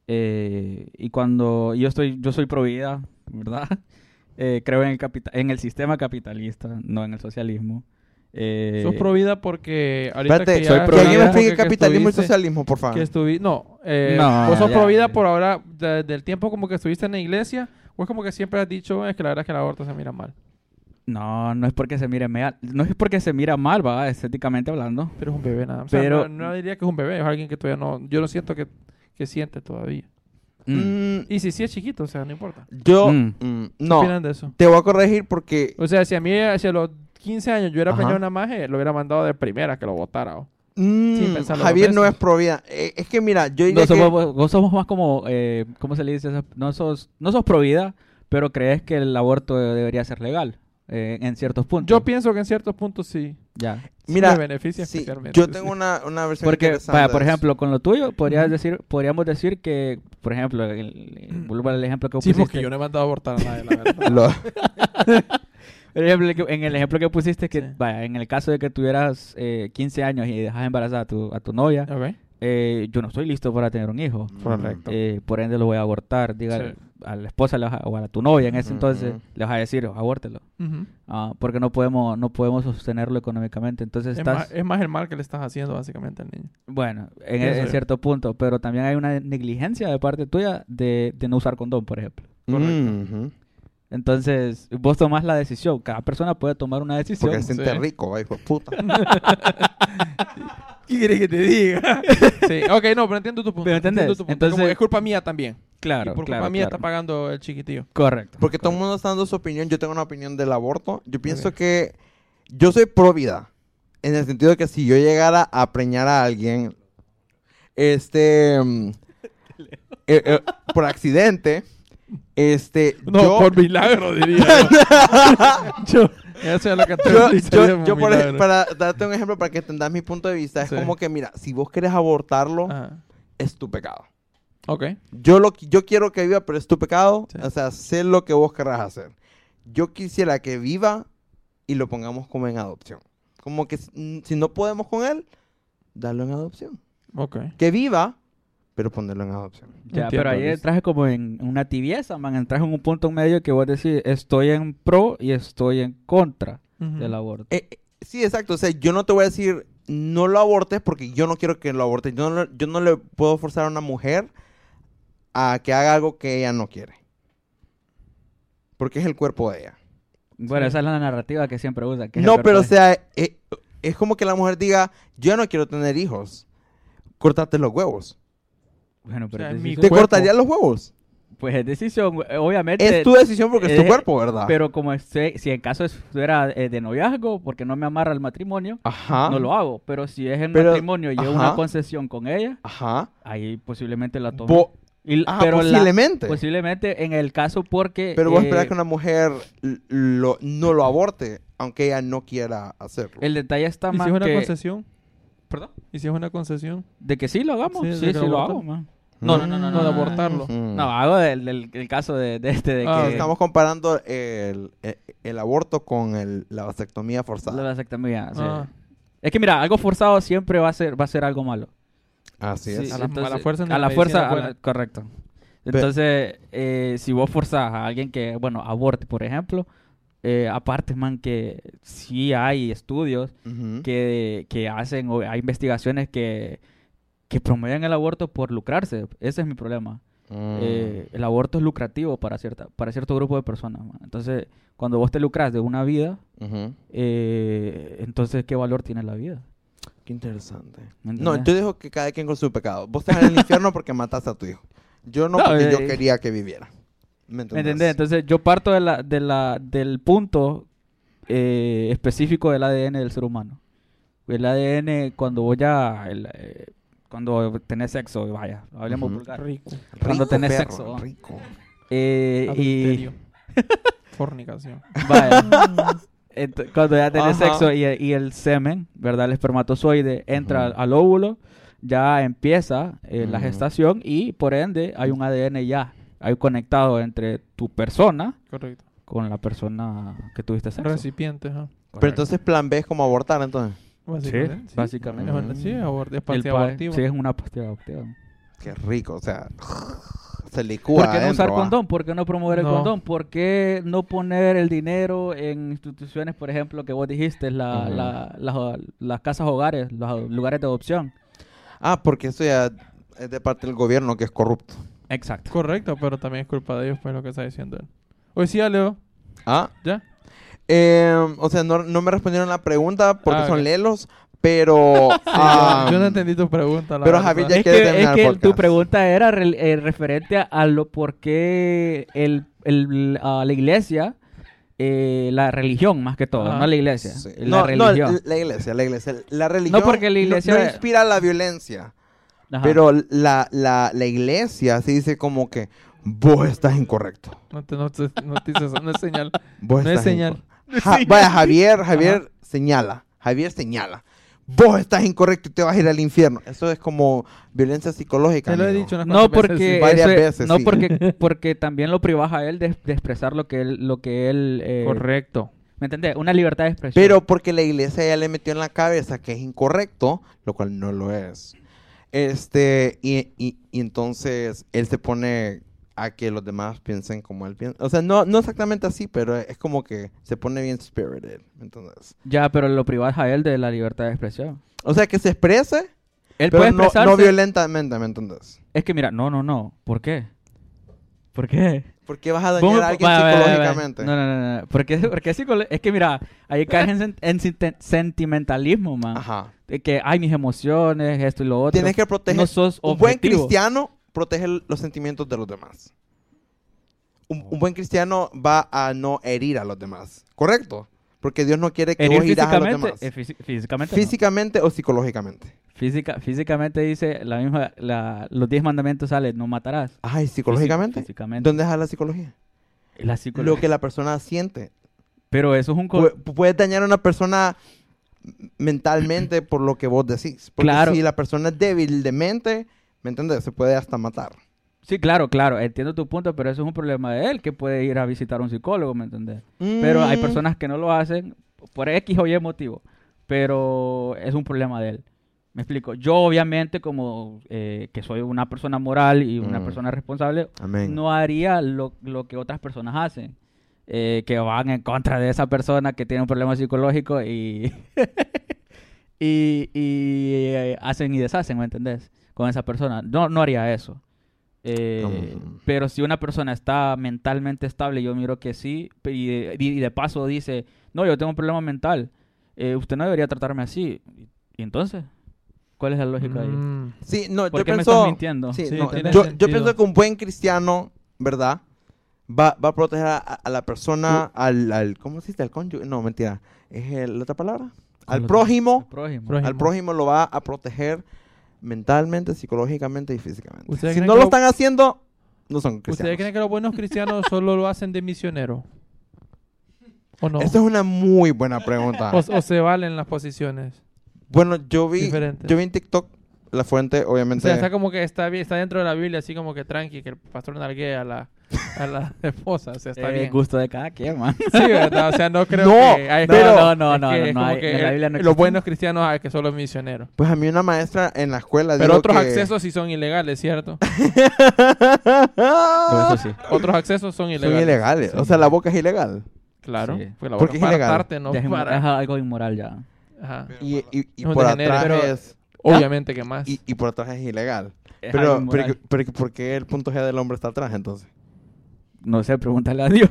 Eh, y cuando yo estoy, yo soy pro vida, ¿verdad? Eh, creo en el, capita- en el sistema capitalista, no en el socialismo. Eh, Sos pro vida porque ahorita Espérate, que soy ya- pro que alguien me vida. explique que- que capitalismo y estuviste- socialismo, por favor. que estuvi no, eh, No, vos sos ya, pro vida ya. por ahora de- del tiempo como que estuviste en la iglesia, o es como que siempre has dicho es que la verdad es que el aborto se mira mal, No, no es porque se mire mal, no es porque se mira mal, va, estéticamente hablando. pero es un bebé nada más. O sea, Pero- no, no diría que es un bebé, es alguien que todavía no, yo no siento que, que siente todavía. Mm. Mm, Y si sí es chiquito, o sea, no importa. yo, Mm. mm, ¿Qué no, opinan de eso? te voy a corregir porque... O sea, si a mí hacia los quince años yo hubiera Ajá. preñado una maje, lo hubiera mandado de primera que lo votara. ¿o? mm, Sin pensarlo Javier dos no es veces. pro vida. Eh, es que mira, yo diría No que... somos, vos- vos somos más como, eh, ¿cómo se le dice? eso? No sos, no sos pro vida, pero crees que el aborto debería ser legal eh, en ciertos puntos. Yo pienso que en ciertos puntos sí. Ya. Sí Mira, me beneficia sí, especialmente. yo sí. tengo una, una versión Porque, interesante vaya, de por eso. ejemplo, con lo tuyo, podrías Ujú. decir, podríamos decir que, por ejemplo, el, el- vuelvo al ejemplo que Sí, pusiste. porque yo no he mandado a abortar a nadie, la verdad. Lo- Por ejemplo, el que- en el ejemplo que pusiste, que Sí. vaya, en el caso de que tuvieras eh, quince años y dejas embarazada a tu, a tu novia, Ok. eh, yo no estoy listo para tener un hijo. Correcto. Eh, por ende lo voy a abortar. Diga, Sí. a la esposa le vas a- o a tu novia en ese Ujú. entonces le vas a decir, abórtelo. Ujú. Ah, porque no podemos no podemos sostenerlo económicamente. Entonces Es, estás, más, es más el mal que le estás haciendo básicamente al niño. bueno, en, Pienso en yo. cierto punto, pero también hay una negligencia de parte tuya de, de no usar condón, por ejemplo. Correcto. Ujú. Entonces, vos tomás la decisión. Cada persona puede tomar una decisión. Porque se siente Sí. rico, hijo de puta. ¿Qué quieres que te diga? sí, ok, no, pero entiendo tu punto. Pero ¿entendés? entiendo tu punto. Entonces- Como es culpa mía también. Claro, y por claro, culpa mía claro. está pagando el chiquitillo. Correcto. Porque todo el mundo está dando su opinión. Yo tengo una opinión del aborto. Yo pienso que yo soy pro vida. En el sentido de que si yo llegara a preñar a alguien, este, mm, eh, eh, por accidente, este, No, yo, por milagro, diría. yo, eso es lo que te yo, dice, yo- por yo por ej- milagro. para darte un ejemplo para que entendas mi punto de vista, es Sí. como que, mira, si vos querés abortarlo, Ajá. es tu pecado. Ok. Yo, lo, qui- yo quiero que viva, pero es tu pecado. Sí. O sea, sé lo que vos querrás hacer. Yo quisiera que viva y lo pongamos como en adopción. Como que si, si no podemos con él, darlo en adopción. Ok. Que viva, pero ponerlo en adopción. Ya, Entiendo, pero ahí Luis. entras como en una tibieza, man. Entras en un punto en medio que vos decís, estoy en pro y estoy en contra Ujú. del aborto. Eh, eh, sí, exacto. O sea, yo no te voy a decir, no lo abortes porque yo no quiero que lo abortes. Yo no, le- yo no le puedo forzar a una mujer a que haga algo que ella no quiere. Porque es el cuerpo de ella. Bueno, Sí. esa es la narrativa que siempre usan. que es el No, cuerpo pero o de- sea, eh, es como que la mujer diga, yo no quiero tener hijos. Córtate los huevos. Bueno, pero O sea, es en mi decisión- ¿Te cuerpo. cortaría los huevos? pues es decisión, eh, obviamente. Es tu decisión porque es tu eh, cuerpo, ¿verdad? Pero como esté- si en caso fuera eh, de noviazgo, porque no me amarra el matrimonio, Ajá. no lo hago. Pero si es en Pero- matrimonio y llevo ajá. una concesión con ella, Ajá. ahí posiblemente la tomo. Bo- Y- Ajá, pero la- posiblemente. posiblemente en el caso porque... Pero vos eh, esperás que una mujer l- lo, no lo aborte, aunque ella no quiera hacerlo. el detalle está ¿Y si más es una que... concesión? ¿Perdón? ¿Y si es una concesión? ¿De que sí lo hagamos? Sí, Sí, de sí, que lo lo abortan. hago, man. No, no, no, no, No, de no, no. abortarlo. Mm. No, hago del, del- el caso de, de este de Ah, que... Estamos comparando el, el, el aborto con el- la vasectomía forzada. La vasectomía, sí. Ah. Es que mira, algo forzado siempre va a ser, va a ser algo malo. Así Sí, es. A la- entonces- a la fuerza en a la la medicina fuerza, a buena. la- correcto. Entonces, eh, si vos forzás a alguien que, bueno, aborte, por ejemplo, eh, aparte, man, que sí hay estudios Ujú. que, que hacen, o hay investigaciones que, que promueven el aborto por lucrarse. Ese es mi problema. Mm. Eh, el aborto es lucrativo para, cierta, para cierto grupo de personas, man. Entonces, cuando vos te lucras de una vida, Ujú. eh, entonces, ¿qué valor tiene la vida? Qué interesante. ¿Me No, entendés? yo digo que cada quien con su pecado. Vos estás en el infierno porque mataste a tu hijo. Yo no, No, porque yo eh, quería que viviera. ¿Me ¿Me entendés? entendés? Entonces yo parto de la, de la, del punto eh, específico del A D N del ser humano. El A D N, cuando voy a... el, eh, cuando tenés sexo, vaya, hablemos Ujú. vulgar. Rico. Cuando Rico, tenés perro, sexo. rico. Eh, y... Adulterio. Fornicación. Vaya. Ent- cuando ya tenés Ajá. sexo y, y el semen, ¿verdad? El espermatozoide entra Ujú. al, al óvulo, ya empieza eh, la Ujú. gestación y por ende hay un A D N ya. Hay conectado entre tu persona Correcto. con la persona que tuviste sexo. Recipiente, ajá. Pero entonces plan B es como abortar, entonces. Básicamente. Sí, básicamente. Es una- sí, abort- es El pastilla pa- abortiva. Sí, es una pastilla abortiva. Qué rico, o sea... se licúa ¿Por qué no adentro, usar ¿va? condón? ¿Por qué no promover el No. condón? ¿Por qué no poner el dinero en instituciones, por ejemplo, que vos dijiste, la, Ujú. la- las, las casas hogares, los lugares de adopción? Ah, porque eso ya es de parte del gobierno que es corrupto. Exacto. Correcto, pero también es culpa de ellos, pues lo que está diciendo él. Hoy sí, ya, Leo. Ah, ¿Ya? eh, o sea, no, no me respondieron la pregunta porque Ah, son ok. lelos, pero... ah, yo no entendí tu pregunta, la pero verdad. Javier ya Es quiere que, es terminar el que podcast. tu pregunta era re- eh, referente a, a lo por qué el, el, a la iglesia, eh, la religión más que todo, Ajá. no la iglesia, Sí. la no, religión. no, la iglesia, la iglesia. La religión porque la iglesia- no, no inspira la violencia, Ajá. pero la, la, la iglesia sí dice como que vos estás incorrecto. No te, no te, no te dices eso, no es señal. Vos No es estás señal. inco- Ja- vaya, Javier, Javier señala. Javier señala. Vos estás incorrecto y te vas a ir al infierno. Eso es como violencia psicológica. Te lo he amigo. dicho unas No cuantas veces, porque sí. Varias eso es- veces, no sí. porque porque también lo privas a él de, de expresar lo que él lo que él eh, Correcto. ¿me entendés? Una libertad de expresión. Pero porque la iglesia ya le metió en la cabeza que es incorrecto, lo cual no lo es. Este, y, y, y entonces él se pone a que los demás piensen como él piensa. O sea, no, no exactamente así, pero es como que se pone bien spirited. Entonces, ya, pero lo privas a él de la libertad de expresión. o sea, que se exprese, Él pero puede no, expresarse. no violentamente, ¿me entiendes? Es que mira, no, no, no. ¿Por qué? ¿Por qué? ¿Por qué vas a Vos dañar me- a alguien vaya, vaya, vaya. psicológicamente? No, no, no, no. ¿Por qué? Porque psicolo- es que mira, ahí caes en, sen- en sinte- sentimentalismo, man. Ajá. De que hay mis emociones, esto y lo otro. Tienes que proteger. No sos Un buen objetivo. cristiano protege l- los sentimientos de los demás. Un, un buen cristiano va a no herir a los demás. ¿Correcto? Porque Dios no quiere que Herir vos irás a los físicamente, demás. eh, fisi- físicamente, no. Físicamente o psicológicamente. Física, físicamente dice la misma, la, los diez mandamientos salen, no matarás. Ay, ¿psicológicamente? Físic- físicamente. ¿Dónde está la psicología? La psicología. Lo que la persona siente. Pero eso es un... co- Pu- puedes dañar a una persona mentalmente por lo que vos decís. Porque Claro. si la persona es débil de mente, ¿me entiendes? Se puede hasta matar. Sí, claro, claro, entiendo tu punto, pero eso es un problema de él, que puede ir a visitar a un psicólogo, ¿me entendés? Pero hay Mm. personas que no lo hacen por X o Y motivo, pero es un problema de él. Me explico. Yo, obviamente, como eh, que soy una persona moral y una Mm. persona responsable, Amén. no haría lo, lo que otras personas hacen, eh, que van en contra de esa persona que tiene un problema psicológico y, y, y, eh, hacen y deshacen, ¿me entendés? Con esa persona. No, no haría eso. Eh, Mm. Pero si una persona está mentalmente estable, yo miro que sí, y de, y de paso dice, no, yo tengo un problema mental, eh, usted no debería tratarme así. ¿Y entonces? ¿Cuál es la lógica ahí? Mm. Sí, no, ¿Por yo qué me pienso... estás mintiendo? Sí, Sí, no, tiene yo, yo sentido. pienso que un buen cristiano, ¿verdad? Va, va a proteger a, a la persona, al, al... ¿Cómo se dice? Al cónyuge. No, mentira. ¿Es el- la otra palabra? Al Al prójimo. Prójimo. Prójimo. Al prójimo lo va a proteger mentalmente, psicológicamente y físicamente. ¿Ustedes Si creen no que lo lo- están haciendo, no son cristianos. ¿Ustedes creen que los buenos cristianos solo lo hacen de misionero? ¿O no? Esta es una muy buena pregunta. o, o se valen las posiciones. Bueno, yo vi, Diferentes. yo vi en TikTok la fuente, O obviamente. sea, está como que está bien, está dentro de la Biblia, así como que tranqui, que el pastor narguea a la, a la esposa. O sea, está Eh, bien. gusto de cada quien, man. Sí, ¿verdad? O sea, no creo No, que... hay- pero- No, no, es no, que no, es no como hay- que en la Biblia no los existe. buenos cristianos hay que son los misioneros. Pues a mí una maestra en la escuela Pero dijo otros que- accesos sí son ilegales, ¿cierto? Pero eso sí. Otros accesos son son ilegales. ilegales. Sí. O sea, la boca es ilegal. Claro. Sí. Pues la ¿Por boca qué es para ilegal? hartarte, no Ya es, inmo- para... es algo inmoral ya. Ajá. Y, y, y No por degenere, atrás pero- es... Obviamente que más. Y, y por atrás es ilegal. Es Pero, algo pero, inmoral. pero, ¿por qué el punto G del hombre está atrás entonces? No sé, pregúntale a Dios.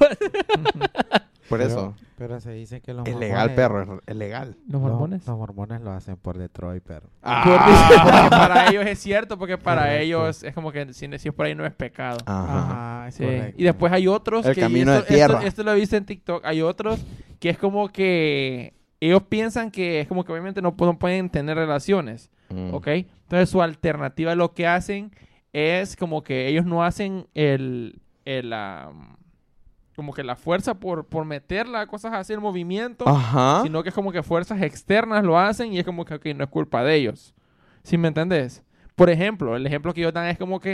Por Pero- eso. Pero se dice que los Es legal, mormones- perro. Es, es legal. ¿Los los- mormones? Los mormones lo hacen por Detroit, pero... Porque para ellos es cierto, porque para Correcto. ellos es como que si, si es por ahí no es pecado. Ajá. Ajá, es Sí. correcto. Y después hay otros El que camino de esto, tierra. Esto, esto lo he visto en TikTok. Hay otros que es como que ellos piensan que es como que obviamente no, pu- no pueden tener relaciones, Mm. ¿ok? Entonces su alternativa lo que hacen es como que ellos no hacen el, el ah, como que la fuerza por, por meterla, cosas así, el movimiento, Ajá. sino que es como que fuerzas externas lo hacen y es como que ok, no es culpa de ellos. ¿Sí me entendés? Por ejemplo, el ejemplo que ellos dan es como que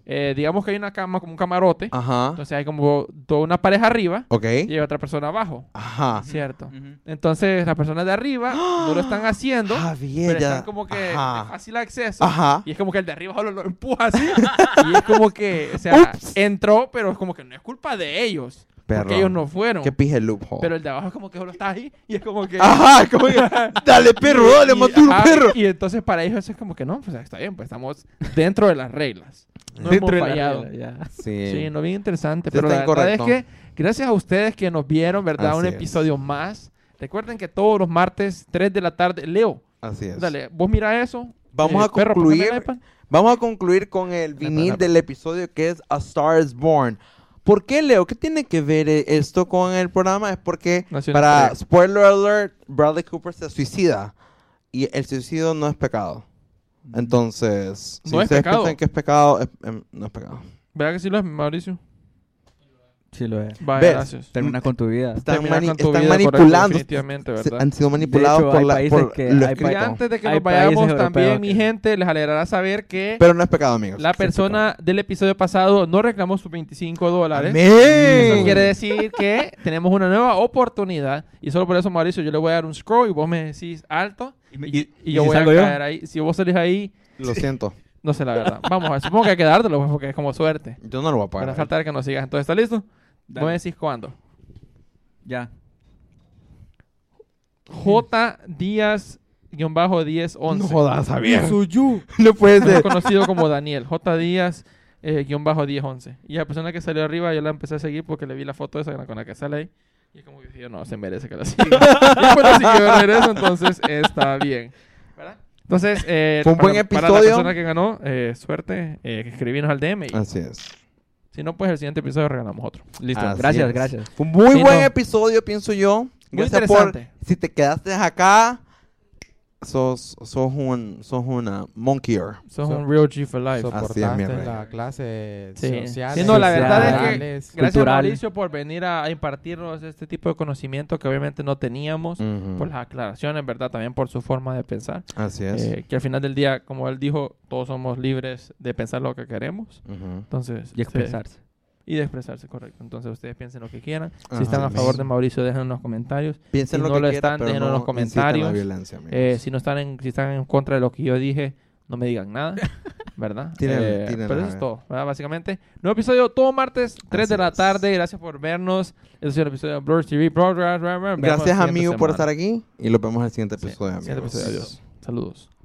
eh, digamos que hay una cama, como un camarote. Ajá. Entonces hay como toda una pareja arriba Ok. y hay otra persona abajo. Ajá. ¿Cierto? Ujú. Entonces las personas de arriba no lo están haciendo, Javier, pero ya. están como que de Ajá. fácil acceso. Ajá. Y es como que el de arriba solo lo empuja así. Y es como que, o sea, Ups. entró, pero es como que no es culpa de ellos. Perro. Porque ellos no fueron. Qué pije loophole. Pero el de abajo es como que solo está ahí. Y es como que... Ajá, es como que, dale perro, dale, y, maturo, ajá, perro. y entonces para ellos eso es como que no, pues está bien, pues estamos dentro de las reglas. No Dentro de hemos la fallado. regla, ya. Sí. Sí, no, bien interesante. Sí, Pero está la verdad es incorrecto. que gracias a ustedes que nos vieron, ¿verdad? Así Un es. episodio más. Recuerden que todos los martes, tres de la tarde. Leo, Así es. dale, vos mira eso. Vamos Eh, a perro, concluir. pásame el iPad. Vamos a concluir con el Epa, vinil epa. del episodio que es A Star is Born. ¿Por qué, Leo? ¿Qué tiene que ver eh, esto con el programa? Es porque, Nació en para Estrella. spoiler alert, Bradley Cooper se suicida. Y el suicidio no es pecado. Entonces, si No es ustedes pecado. piensan que es pecado, es- em, no es pecado. ¿Verdad que sí lo es, Mauricio? Sí lo es. Vaya, ¿Ves? gracias. Termina con tu vida. Están, Terminar mani- con tu están vida, correcto, manipulando. definitivamente, Se- ¿verdad? han sido manipulados hecho, por, hay la, países por que- lo hay Y escrito. antes de que Hay nos países vayamos europeos también, mi que- gente, les alegrará saber que Pero no es pecado, amigos. la persona del episodio pasado no reclamó sus veinticinco dólares. ¡Amén! Eso quiere decir que tenemos una nueva oportunidad. Y solo por eso, Mauricio, yo le voy a dar un scroll y vos me decís alto. Y, me- Y, y- y y yo si voy a salgo yo, caer ahí. Si vos salís ahí, Lo siento. no sé la verdad. Vamos a ver. Supongo que hay que dártelo pues, porque es como suerte. Yo no lo voy a Para pagar. faltar que nos sigas. Entonces, ¿está listo? dale. Vos me decís cuándo. Ya. J. Díaz guión bajo diez once. No jodas, Javier. Suyu. No puede Mejor ser. conocido como Daniel. J. Díaz eh, guión bajo diez once. Y la persona que salió arriba yo la empecé a seguir porque le vi la foto esa con la que sale ahí. Y es como que yo no, se merece que la siga. Y después la siguió de regreso, entonces está bien. ¿Verdad? Entonces, eh, Fue un para, buen para la episodio. persona que ganó, eh, suerte, eh, que escribirnos al D M. Y, Así es. si no, pues el siguiente episodio regalamos otro. Listo. Así Gracias, es. gracias. Fue un muy Sí, buen no. episodio, pienso yo. Muy Gracias por... interesante. Si te quedaste acá, sos, sos, un, sos una monkeyer. Sos So- un real G for life. Así es, mi Soportaste rey. la clase Sí. social. Sí, no, la verdad es que- culturales. Gracias, Cultural. Mauricio, por venir a, a impartirnos este tipo de conocimiento que obviamente no teníamos. Ujú. Por las aclaraciones, ¿verdad? También por su forma de pensar. Así es. Eh, que al final del día, como él dijo, todos somos libres de pensar lo que queremos. Ujú. Entonces, Y expresarse. sí, y de expresarse, correcto. Entonces, ustedes piensen lo que quieran. Ajá. Si están a favor Sí. de Mauricio, déjenlo en los comentarios. Piensen si lo no que lo quieran, están, pero déjenlo en no los comentarios. incitan a la violencia, amigos. Eh, si no están en, si están en contra de lo que yo dije, no me digan nada, ¿verdad? Tienen- Eh, tienen pero a eso es ver. todo, ¿verdad? Básicamente. Nuevo episodio todo martes, tres de Así la es. tarde. Gracias por vernos. Este es el episodio de Blur T V. Progress, Gracias, amigo, por estar aquí. Y los vemos en el siguiente Sí, episodio, amigos. siguiente episodio. Adiós. Saludos.